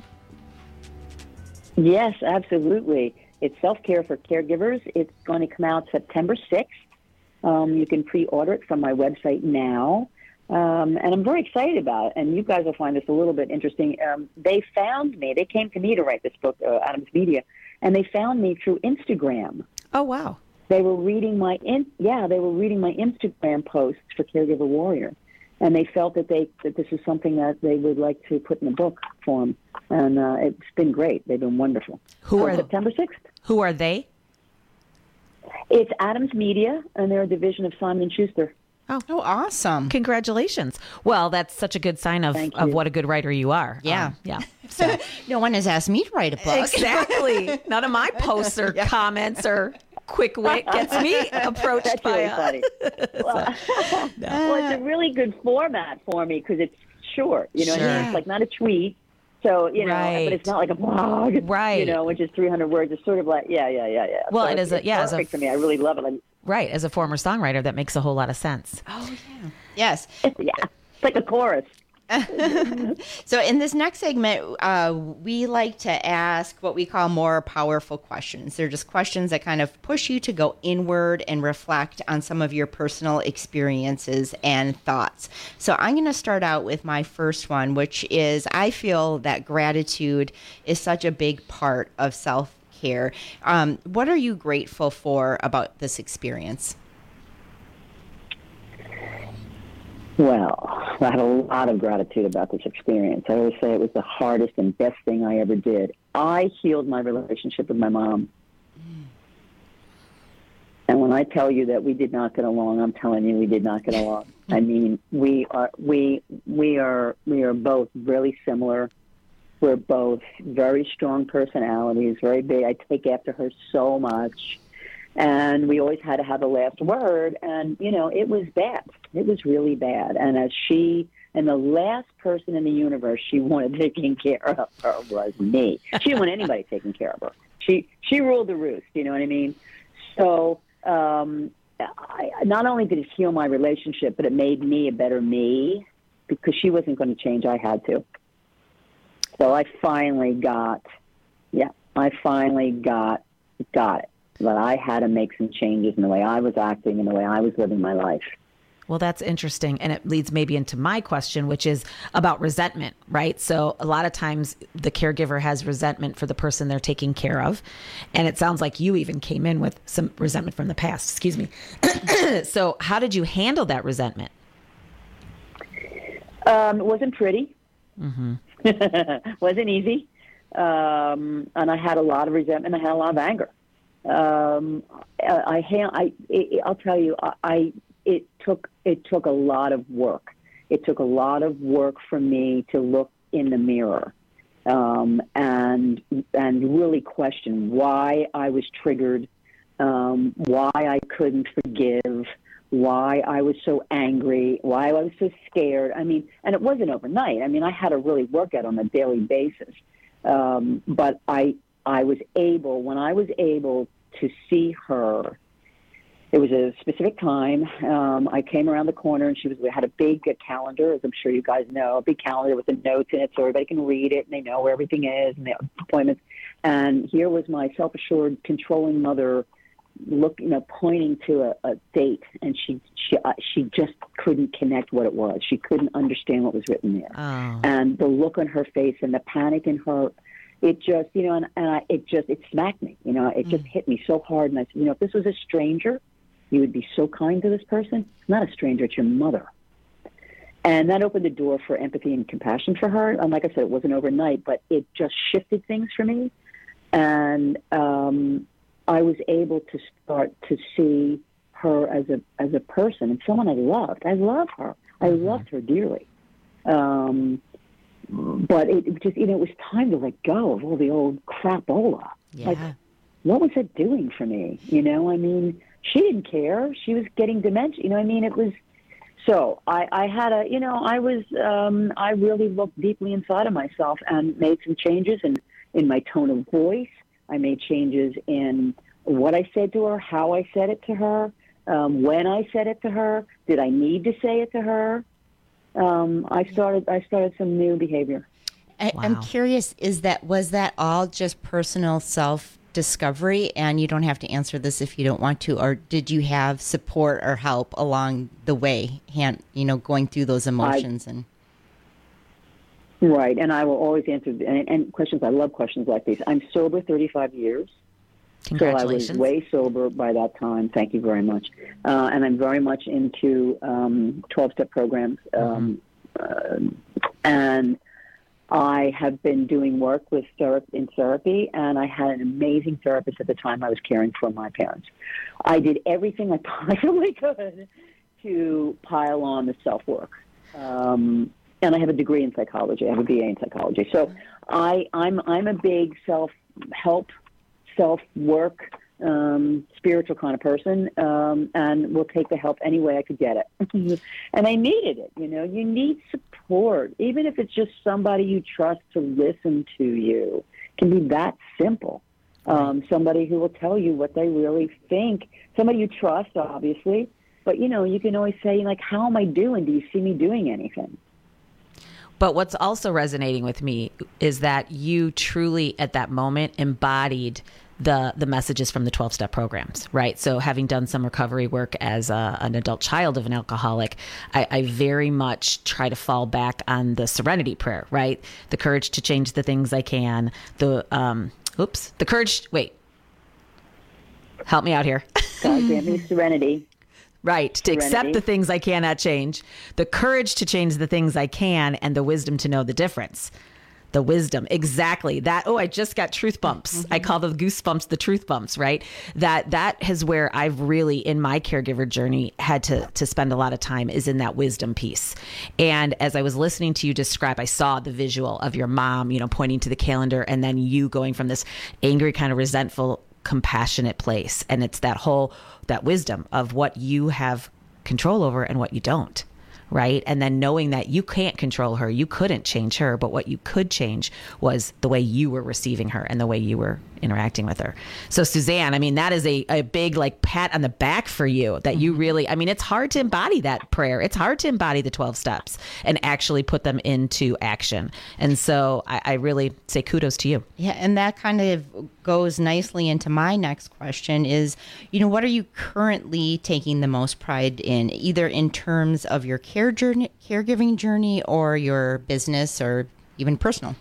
Yes, absolutely. It's Self-Care for Caregivers. It's going to come out September sixth. Um, you can pre-order it from my website now. Um, and I'm very excited about it. And you guys will find this a little bit interesting. Um, they found me. They came to me to write this book, uh, Adams Media, and they found me through Instagram. Oh, wow. They were reading my, in, yeah, they were reading my Instagram posts for Caregiver Warrior. And they felt that they that this is something that they would like to put in a book form. And uh, it's been great. They've been wonderful. Who so are September sixth. Who are they? It's Adams Media, and they're a division of Simon and Schuster. Oh, oh awesome. Congratulations. Well, that's such a good sign of, of what a good writer you are. Yeah. Um, yeah. So. No one has asked me to write a book. Exactly. None of my posts or yeah. comments or quick wit gets me approached That's by really a... funny. well, no. well, it's a really good format for me because it's short. You know, sure. I mean? It's like not a tweet. So, you know, right. but it's not like a blog, right. you know, which is three hundred words. It's sort of like, yeah, yeah, yeah, yeah. Well, so it is, it's, a, yeah, it's perfect as a, for me. I really love it. I'm, right. As a former songwriter, that makes a whole lot of sense. Oh, yeah. Yes. yeah. It's like a chorus. So in this next segment, uh, we like to ask what we call more powerful questions. They're just questions that kind of push you to go inward and reflect on some of your personal experiences and thoughts. So I'm going to start out with my first one, which is I feel that gratitude is such a big part of self-care. Um, what are you grateful for about this experience? Well, I have a lot of gratitude about this experience. I always say it was the hardest and best thing I ever did. I healed my relationship with my mom. Mm. And when I tell you that we did not get along, I'm telling you we did not get along. I mean, we are we we are we are both really similar. We're both very strong personalities, very big. I take after her so much. And we always had to have the last word. And, you know, it was bad. It was really bad. And as she, and the last person in the universe she wanted taking care of her was me. She didn't want anybody taking care of her. She she ruled the roost, you know what I mean? So um, I, not only did it heal my relationship, but it made me a better me because she wasn't going to change. I had to. So I finally got, yeah, I finally got, got it. But I had to make some changes in the way I was acting and the way I was living my life. Well, that's interesting. And it leads maybe into my question, which is about resentment, right? So a lot of times the caregiver has resentment for the person they're taking care of. And it sounds like you even came in with some resentment from the past. Excuse me. So how did you handle that resentment? Um, it wasn't pretty. Mm-hmm. Wasn't easy. Um, and I had a lot of resentment. I had a lot of anger. Um, I, I, I, I'll tell you, I, I, it took, it took a lot of work. It took a lot of work for me to look in the mirror, um, and, and really question why I was triggered, um, why I couldn't forgive, why I was so angry, why I was so scared. I mean, and it wasn't overnight. I mean, I had to really work at it on a daily basis. Um, but I, I was able, when I was able to see her, it was a specific time. Um, I came around the corner and she was, we had a big uh, calendar, as I'm sure you guys know, a big calendar with the notes in it so everybody can read it and they know where everything is and the appointments. And here was my self-assured, controlling mother look, you know, pointing to a, a date, and she she uh, she just couldn't connect what it was. She couldn't understand what was written there, Oh. and the look on her face and the panic in her, it just, you know, and, and I, it just it smacked me. You know, it just hit me so hard. And I said, you know, if this was a stranger, you would be so kind to this person. It's not a stranger; it's your mother. And that opened the door for empathy and compassion for her. And like I said, it wasn't overnight, but it just shifted things for me. And um, I was able to start to see her as a as a person and someone I loved. I love her. I mm-hmm. loved her dearly. Um, but it, it just, you know, it was time to let go of all the old crapola. Yeah. Like, what was it doing for me? You know, I mean, she didn't care. She was getting dementia. You know, I mean, it was. So I, I had a, you know, I was, um, I really looked deeply inside of myself and made some changes in, in my tone of voice. I made changes in what I said to her, how I said it to her, um, when I said it to her. Did I need to say it to her? Um, I started, I started some new behavior. I, Wow. I'm curious, is that, was that all just personal self discovery, and you don't have to answer this if you don't want to, or did you have support or help along the way, hand, you know, going through those emotions? I, and Right, and I will always answer and, and questions. I love questions like these. I'm sober thirty-five years. Congratulations. So I was way sober by that time. Thank you very much. Uh, and I'm very much into um, twelve-step programs. Um, mm-hmm. uh, and I have been doing work with ther- in therapy, and I had an amazing therapist at the time I was caring for my parents. I did everything I possibly could to pile on the self-work. Um, and I have a degree in psychology. I have a B A in psychology. So I, I'm, I'm a big self-help, self-work, um, spiritual kind of person, um, and will take the help any way I could get it. And I needed it. You know, you need support, even if it's just somebody you trust to listen to you. It can be that simple. Um, somebody who will tell you what they really think. Somebody you trust, obviously. But, you know, you can always say, like, how am I doing? Do you see me doing anything? But what's also resonating with me is that you truly, at that moment, embodied the the messages from the twelve-step programs, right? So having done some recovery work as a, an adult child of an alcoholic, I, I very much try to fall back on the serenity prayer, right? The courage to change the things I can. The, um, oops, the courage, wait, help me out here. God grant me serenity. Right, to Serenity. accept the things I cannot change, the courage to change the things I can, and the wisdom to know the difference. The wisdom, exactly. That, oh, I just got truth bumps. Mm-hmm. I call the goosebumps the truth bumps, right? That that is where I've really, in my caregiver journey, had to to spend a lot of time, is in that wisdom piece. And as I was listening to you describe, I saw the visual of your mom, you know, pointing to the calendar, and then you going from this angry, kind of resentful, compassionate place. And it's that whole, that wisdom of what you have control over and what you don't. Right. And then knowing that you can't control her, you couldn't change her, but what you could change was the way you were receiving her and the way you were interacting with her. So Suzanne, I mean, that is a, a big like pat on the back for you that you really, I mean, it's hard to embody that prayer. It's hard to embody the twelve steps and actually put them into action. And so I, I really say kudos to you. Yeah. And that kind of goes nicely into my next question is, you know, what are you currently taking the most pride in, either in terms of your care journey, caregiving journey, or your business, or even personal?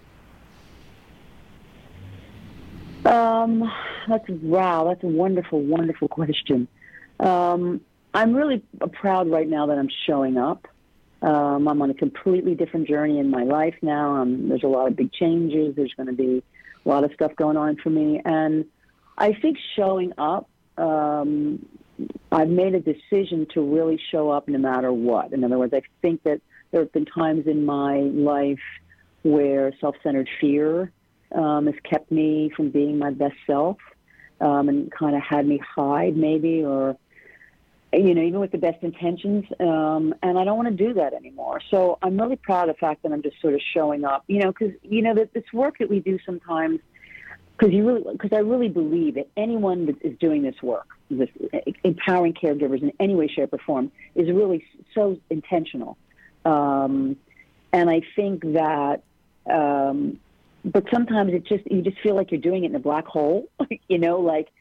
Um, that's, wow, that's a wonderful, wonderful question. Um, I'm really proud right now that I'm showing up. Um, I'm on a completely different journey in my life now. Um, there's a lot of big changes. There's going to be a lot of stuff going on for me. And I think showing up, um, I've made a decision to really show up no matter what. In other words, I think that there have been times in my life where self-centered fear Um, has kept me from being my best self, um, and kind of had me hide maybe, or, you know, even with the best intentions. Um, and I don't want to do that anymore. So I'm really proud of the fact that I'm just sort of showing up, you know, because, you know, that this work that we do sometimes, because you really, because I really believe that anyone that is doing this work, this empowering caregivers in any way, shape, or form, is really so intentional. Um, and I think that, um, but sometimes it just, you just feel like you're doing it in a black hole, you know, like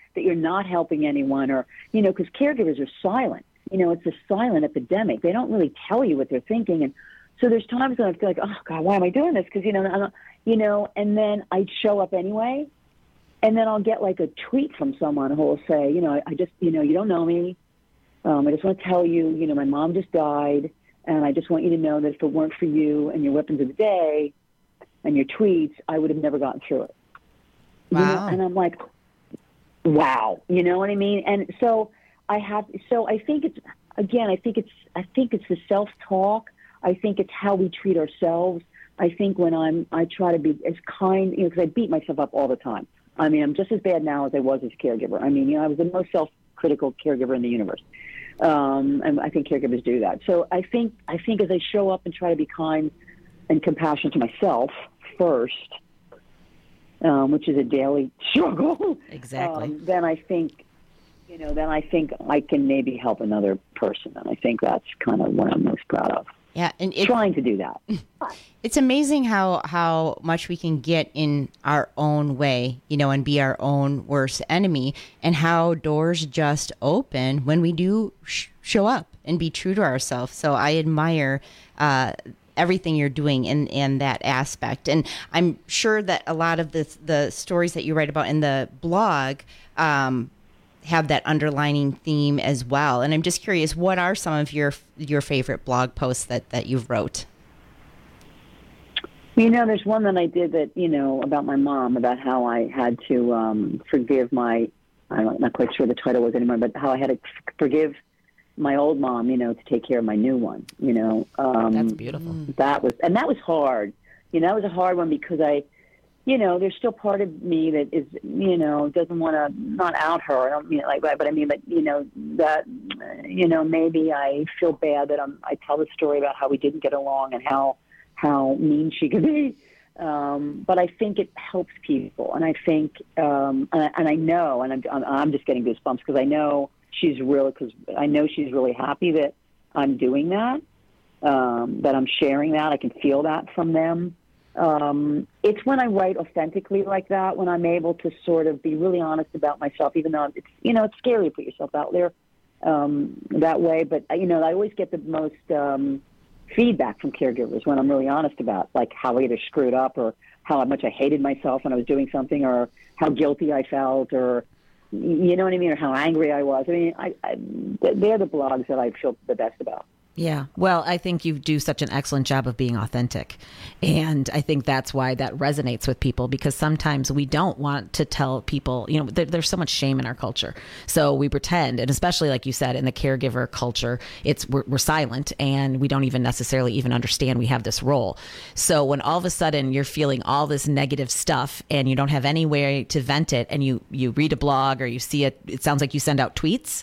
that you're not helping anyone, or, you know, because caregivers are silent. You know, it's a silent epidemic. They don't really tell you what they're thinking. And so there's times when I feel like, oh, God, why am I doing this? Because, you know, I'm not, you know, and then I'd show up anyway. And then I'll get like a tweet from someone who will say, you know, I, I just, you know, you don't know me. Um, I just want to tell you, you know, my mom just died. And I just want you to know that if it weren't for you and your weapons of the day and your tweets, I would have never gotten through it. Wow. You know? And I'm like, wow. You know what I mean? And so I have, so I think it's, again, I think it's, I think it's the self-talk. I think it's how we treat ourselves. I think when I'm, I try to be as kind, you know, because I beat myself up all the time. I mean, I'm just as bad now as I was as a caregiver. I mean, you know, I was the most self-critical caregiver in the universe. Um, and I think caregivers do that. So I think, I think as I show up and try to be kind and compassionate to myself first, um, which is a daily struggle. Exactly. Um, then I think, you know, then I think I can maybe help another person. And I think that's kind of what I'm most proud of. Yeah, and it, trying to do that. It's amazing how how much we can get in our own way, you know, and be our own worst enemy, and how doors just open when we do sh- show up and be true to ourselves. So I admire uh, everything you're doing in, in that aspect, and I'm sure that a lot of the the stories that you write about in the blog Um, have that underlining theme as well. And I'm just curious, what are some of your your favorite blog posts that, that you've wrote? You know, there's one that I did that, you know, about my mom, about how I had to um, forgive my, I'm not quite sure the title was anymore, but how I had to f- forgive my old mom, you know, to take care of my new one, you know. Um, That's beautiful. That was, and that was hard. You know, that was a hard one because I, you know, there's still part of me that is, you know, doesn't want to, not out her. I don't mean it like that, but I mean, but, you know, that, you know, maybe I feel bad that I'm, I tell the story about how we didn't get along and how, how mean she could be. Um, but I think it helps people. And I think, um, and, I, and I know, and I'm, I'm just getting goosebumps because I know she's really, because I know she's really happy that I'm doing that, um, that I'm sharing that. I can feel that from them. Um, it's when I write authentically like that, when I'm able to sort of be really honest about myself, even though it's, you know, it's scary to put yourself out there um, that way. But, you know, I always get the most um, feedback from caregivers when I'm really honest about, like, how I either screwed up or how much I hated myself when I was doing something or how guilty I felt or, you know what I mean, or how angry I was. I mean, I, I, they're the blogs that I feel the best about. Yeah. Well, I think you do such an excellent job of being authentic. And I think that's why that resonates with people, because sometimes we don't want to tell people, you know, there, there's so much shame in our culture. So we pretend, and especially like you said, in the caregiver culture, it's we're, we're silent and we don't even necessarily even understand we have this role. So when all of a sudden you're feeling all this negative stuff and you don't have any way to vent it, and you, you read a blog or you see it, it sounds like you send out tweets.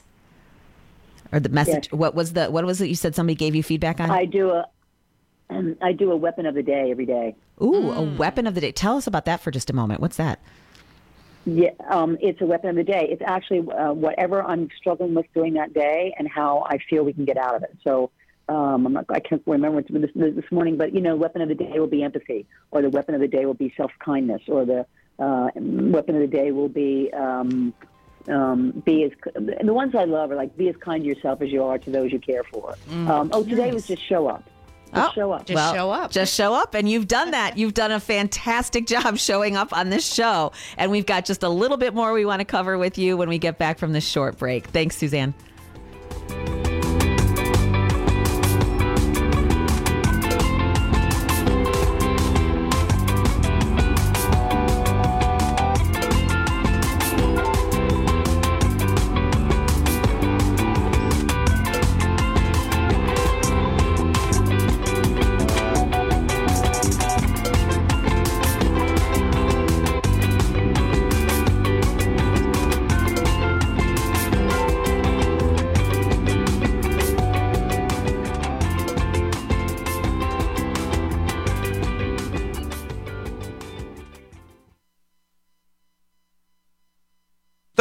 Or the message? Yes. What was the? What was it? You said somebody gave you feedback on? I do a, um, I do a weapon of the day every day. Ooh, mm. a weapon of the day. Tell us about that for just a moment. What's that? Yeah, um, it's a weapon of the day. It's actually uh, whatever I'm struggling with doing that day and how I feel we can get out of it. So um, I'm not, I can't remember this, this morning, but you know, weapon of the day will be empathy, or the weapon of the day will be self-kindness, or the uh, weapon of the day will be. Um, Um, be as the ones I love are like, be as kind to yourself as you are to those you care for. Mm, um, oh, today nice. was just show up. Just oh, show up. Just well, show up. Just show up. And you've done that. You've done a fantastic job showing up on this show. And we've got just a little bit more we want to cover with you when we get back from this short break. Thanks, Suzanne.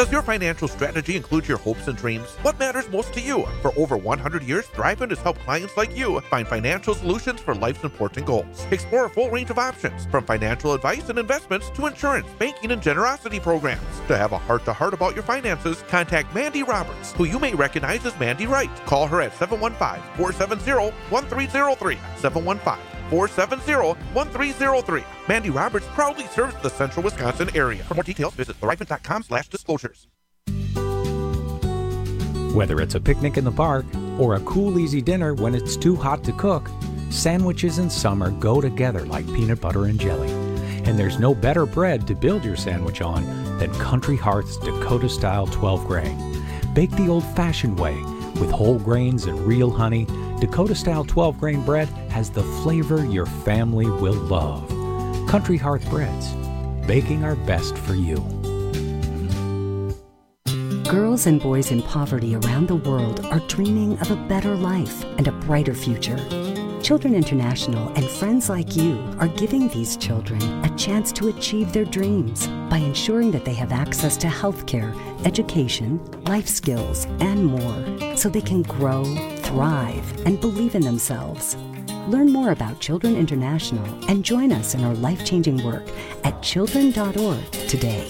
Does your financial strategy include your hopes and dreams? What matters most to you? For over one hundred years, Thrivent has helped clients like you find financial solutions for life's important goals. Explore a full range of options, from financial advice and investments to insurance, banking, and generosity programs. To have a heart-to-heart about your finances, contact Mandy Roberts, who you may recognize as Mandy Wright. Call her at seven one five, four seven zero, one three zero three, seven one five, four seven zero, one three zero three. Mandy Roberts proudly serves the central Wisconsin area. For more details, visit thrivent.com slash disclosures. Whether it's a picnic in the park or a cool, easy dinner when it's too hot to cook, sandwiches in summer go together like peanut butter and jelly. And there's no better bread to build your sandwich on than Country Hearth's Dakota-style twelve grain. Baked the old-fashioned way with whole grains and real honey, Dakota-style twelve grain bread has the flavor your family will love. Country Hearth Breads, baking our best for you. Girls and boys in poverty around the world are dreaming of a better life and a brighter future. Children International and friends like you are giving these children a chance to achieve their dreams by ensuring that they have access to healthcare, education, life skills, and more, so they can grow, thrive, and believe in themselves. Learn more about Children International and join us in our life-changing work at children dot org today.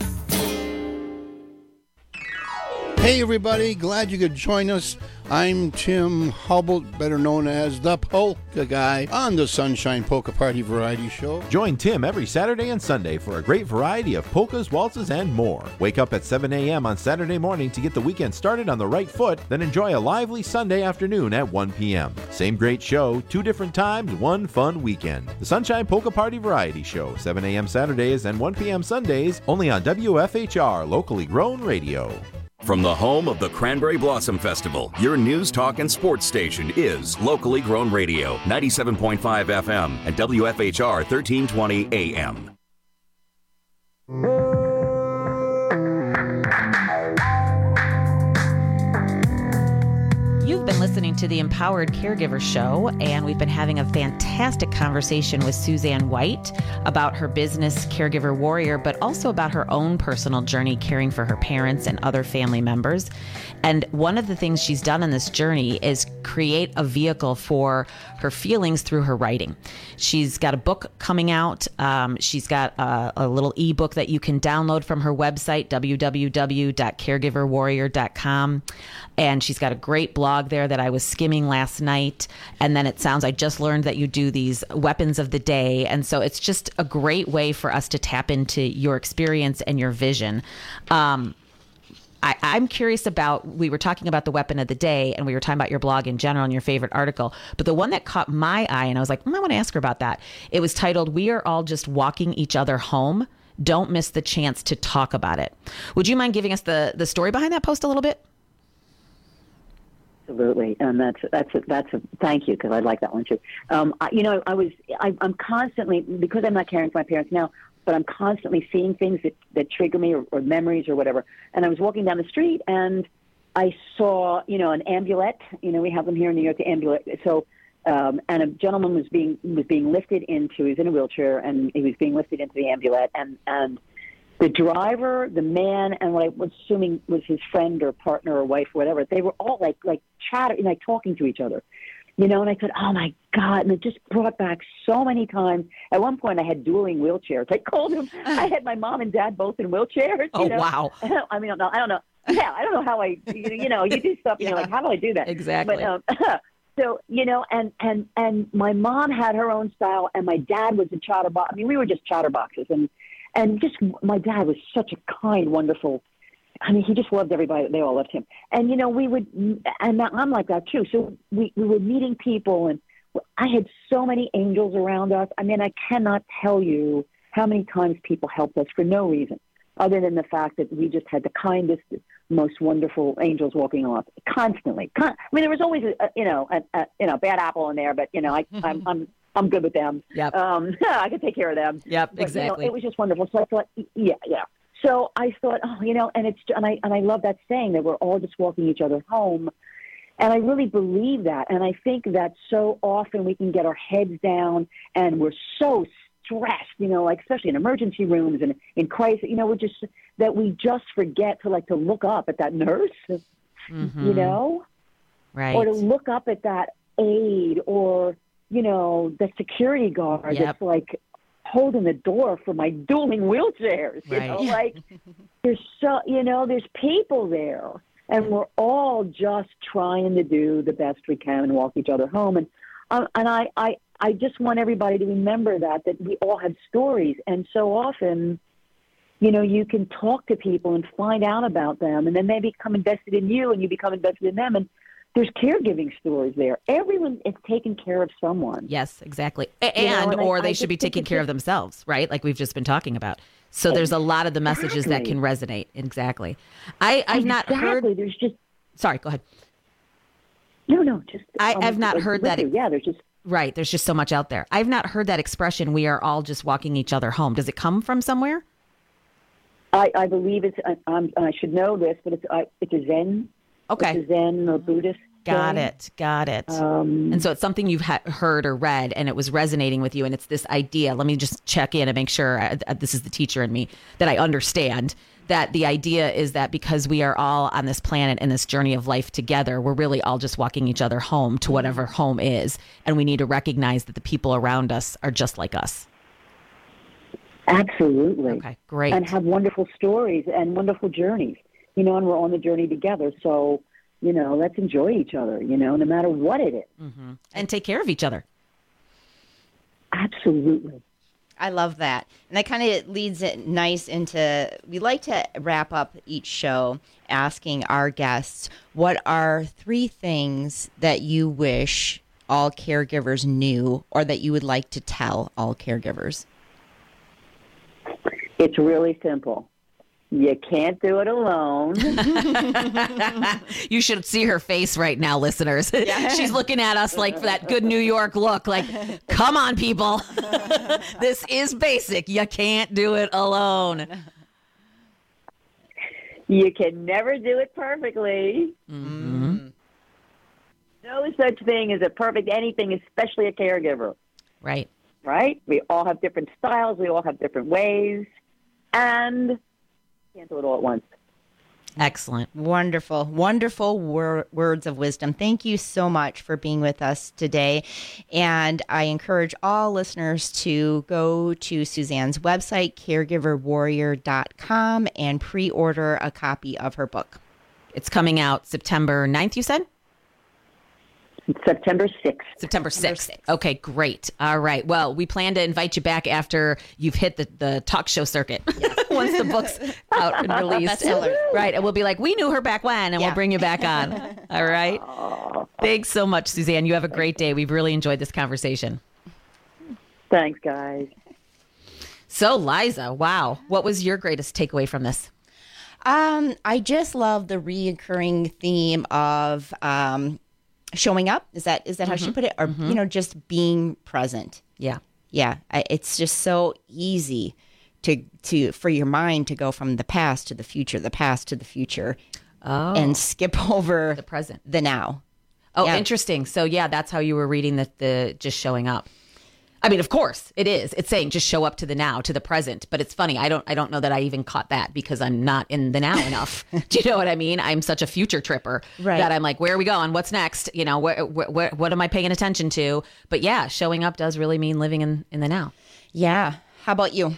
Hey everybody, glad you could join us. I'm Tim Hubble, better known as the Polka Guy, on the Sunshine Polka Party Variety Show. Join Tim every Saturday and Sunday for a great variety of polkas, waltzes, and more. Wake up at seven a.m. on Saturday morning to get the weekend started on the right foot, then enjoy a lively Sunday afternoon at one p.m. Same great show, two different times, one fun weekend. The Sunshine Polka Party Variety Show, seven a.m. Saturdays and one p.m. Sundays, only on W F H R, locally grown radio. From the home of the Cranberry Blossom Festival, your news, talk, and sports station is locally grown radio, ninety-seven point five F M and W F H R thirteen twenty A M. You've been listening to the Empowered Caregiver Show, and we've been having a fantastic conversation with Suzanne White about her business, Caregiver Warrior, but also about her own personal journey caring for her parents and other family members. And one of the things she's done in this journey is create a vehicle for her feelings through her writing. She's got a book coming out. Um, she's got a, a little ebook that you can download from her website, w w w dot caregiver warrior dot com. And she's got a great blog there that I was skimming last night. And then it sounds, I just learned that you do these weapons of the day. And so it's just a great way for us to tap into your experience and your vision. Um, I, I'm curious about, we were talking about the weapon of the day, and we were talking about your blog in general and your favorite article. But the one that caught my eye, and I was like, mm, I want to ask her about that. It was titled, "We Are All Just Walking Each Other Home. Don't Miss the Chance to Talk About It." Would you mind giving us the, the story behind that post a little bit? Absolutely, and that's that's a, that's a thank you, because I like that one too. Um, I, you know, I was I, I'm constantly, because I'm not caring for my parents now, but I'm constantly seeing things that, that trigger me, or, or memories or whatever. And I was walking down the street and I saw, you know, an ambulette. You know, we have them here in New York, the ambulette. So, um, and a gentleman was being was being lifted into. He was in a wheelchair, and he was being lifted into the ambulette, and and. The driver, the man, and what I was assuming was his friend or partner or wife or whatever, they were all like like chatting, like talking to each other, you know. And I thought, oh my God! And it just brought back so many times. At one point, I had dueling wheelchairs. I called them. I had my mom and dad both in wheelchairs. Oh, you know? Wow! I mean, I don't know. I don't know. Yeah, I don't know how I. You know, you do stuff, and yeah. You're like, how do I do that? Exactly. But, um, so you know, and and and my mom had her own style, and my dad was a chatterbox. I mean, we were just chatterboxes, and. And just, my dad was such a kind, wonderful, I mean, he just loved everybody. They all loved him. And, you know, we would, and I'm like that too. So we, we were meeting people, and I had so many angels around us. I mean, I cannot tell you how many times people helped us for no reason, other than the fact that we just had the kindest, most wonderful angels walking along constantly. Con- I mean, there was always, a, a, you know, a, a you know, bad apple in there, but, you know, I, I'm, I'm, I'm good with them. Yep. Um, I can take care of them. Yep, but, exactly. You know, it was just wonderful. So I thought, yeah, yeah. So I thought, oh, you know, and it's, and I, and I love that saying that we're all just walking each other home. And I really believe that. And I think that so often we can get our heads down and we're so stressed, you know, like especially in emergency rooms and in crisis, you know, we're just, that we just forget to like to look up at that nurse, Mm-hmm. you know, right. or to look up at that aide or, you know, the security guard Yep. that's like holding the door for my dueling wheelchairs, you Right. know, like there's so, you know, there's people there and we're all just trying to do the best we can and walk each other home. And, um, and I, I, I just want everybody to remember that, that we all have stories. And so often, you know, you can talk to people and find out about them, and then they become invested in you and you become invested in them. And there's caregiving stories there. Everyone is taking care of someone. Yes, exactly. A- You know, And, and I- or I they just should be think taking it's care of just- themselves, right? Like we've just been talking about. So there's a lot of the messages that Exactly. can resonate. Exactly. I, I've not Exactly. heard. There's just. Sorry, go ahead. No, no, just. I, um, I've not like, heard with that. you. Yeah, there's just. Right. There's just so much out there. I've not heard that expression, we are all just walking each other home. Does it come from somewhere? I, I believe it's. I, I'm, I should know this, but it's. I, it's a Zen. Okay. It's a Zen or Buddhist. Got thing. it. Got it. Um, and so it's something you've ha- heard or read, and it was resonating with you. And it's this idea. Let me just check in and make sure uh, uh, this is the teacher in me that I understand that the idea is that because we are all on this planet and this journey of life together, we're really all just walking each other home to whatever home is. And we need to recognize that the people around us are just like us. Absolutely. Okay, great. And have wonderful stories and wonderful journeys, you know, and we're on the journey together. So, you know, let's enjoy each other, you know, no matter what it is. Mm-hmm. And take care of each other. Absolutely. I love that. And that kind of leads it nice into, we like to wrap up each show asking our guests, what are three things that you wish all caregivers knew or that you would like to tell all caregivers? It's really simple. You can't do it alone. You should see her face right now, listeners. She's looking at us like that good New York look, like, come on, people. This is basic. You can't do it alone. You can never do it perfectly. Mm-hmm. No such thing as a perfect anything, especially a caregiver. Right. Right? We all have different styles. We all have different ways. And can't do it all at once. Excellent. Wonderful, wonderful wor- words of wisdom. Thank you so much for being with us today. And I encourage all listeners to go to Suzanne's website, caregiver warrior dot com, and pre-order a copy of her book. It's coming out September ninth, you said? September sixth. September sixth. Okay, great. All right. Well, we plan to invite you back after you've hit the, the talk show circuit. Yes. Once the book's out and released. Bestseller. Right. And we'll be like, we knew her back when, and Yeah. we'll bring you back on. All right. Thanks so much, Suzanne. You have a great day. We've really enjoyed this conversation. Thanks, guys. So, Liza, wow. What was your greatest takeaway from this? Um, I just love the reoccurring theme of um, showing up. Is that is that how she put it? Or, Mhm. you know, just being present. Yeah. Yeah. I, it's just so easy to to for your mind to go from the past to the future, the past to the future, Oh. and skip over the present, the now. Oh, Yeah. interesting. So, yeah, that's how you were reading the, the just showing up. I mean, of course it is. It's saying just show up to the now, to the present. But it's funny. I don't. I don't know that I even caught that because I'm not in the now enough. Do you know what I mean? I'm such a future tripper Right. that I'm like, where are we going? What's next? You know, where, where, where, what am I paying attention to? But yeah, showing up does really mean living in, in the now. Yeah. How about you?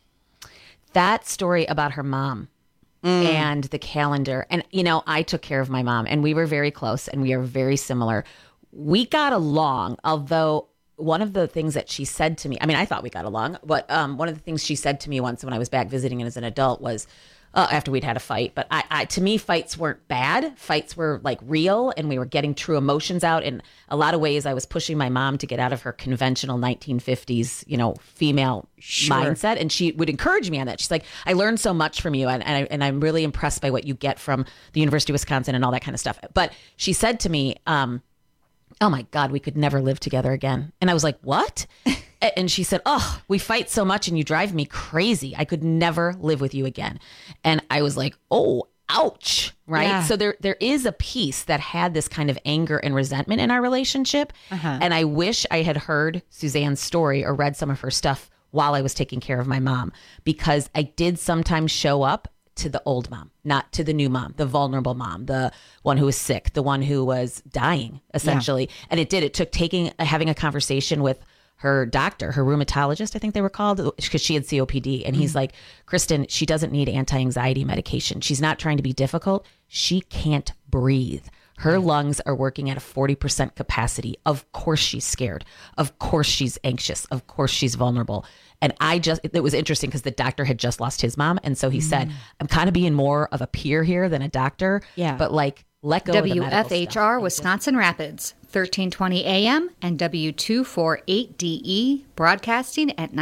That story about her mom and the calendar. And, you know, I took care of my mom and we were very close and we are very similar. We got along, although one of the things that she said to me, I mean, I thought we got along, but um, one of the things she said to me once when I was back visiting as an adult was, uh, after we'd had a fight, but I, I, to me, fights weren't bad. Fights were like real and we were getting true emotions out. In a lot of ways, I was pushing my mom to get out of her conventional nineteen fifties, you know, female Sure. mindset. And she would encourage me on that. She's like, I learned so much from you. And, and, I, and I'm really impressed by what you get from the University of Wisconsin and all that kind of stuff. But she said to me, um, oh my God, we could never live together again. And I was like, what? And she said, oh, we fight so much and you drive me crazy. I could never live with you again. And I was like, oh, ouch. Right. Yeah. So there, there is a piece that had this kind of anger and resentment in our relationship. Uh-huh. And I wish I had heard Suzanne's story or read some of her stuff while I was taking care of my mom, because I did sometimes show up to the old mom, not to the new mom, the vulnerable mom, the one who was sick, the one who was dying, essentially. Yeah. And it did. It took taking having a conversation with her doctor, her rheumatologist, I think they were called, because she had C O P D. And mm-hmm. he's like, Kristen, she doesn't need anti-anxiety medication. She's not trying to be difficult. She can't breathe. Her lungs are working at a forty percent capacity. Of course she's scared. Of course she's anxious. Of course she's vulnerable. And I just, it was interesting because the doctor had just lost his mom. And so he mm. said, I'm kind of being more of a peer here than a doctor. Yeah. But like, let go W F H R, of the medical stuff. Wisconsin Rapids, thirteen twenty A M and W two forty-eight D E, broadcasting at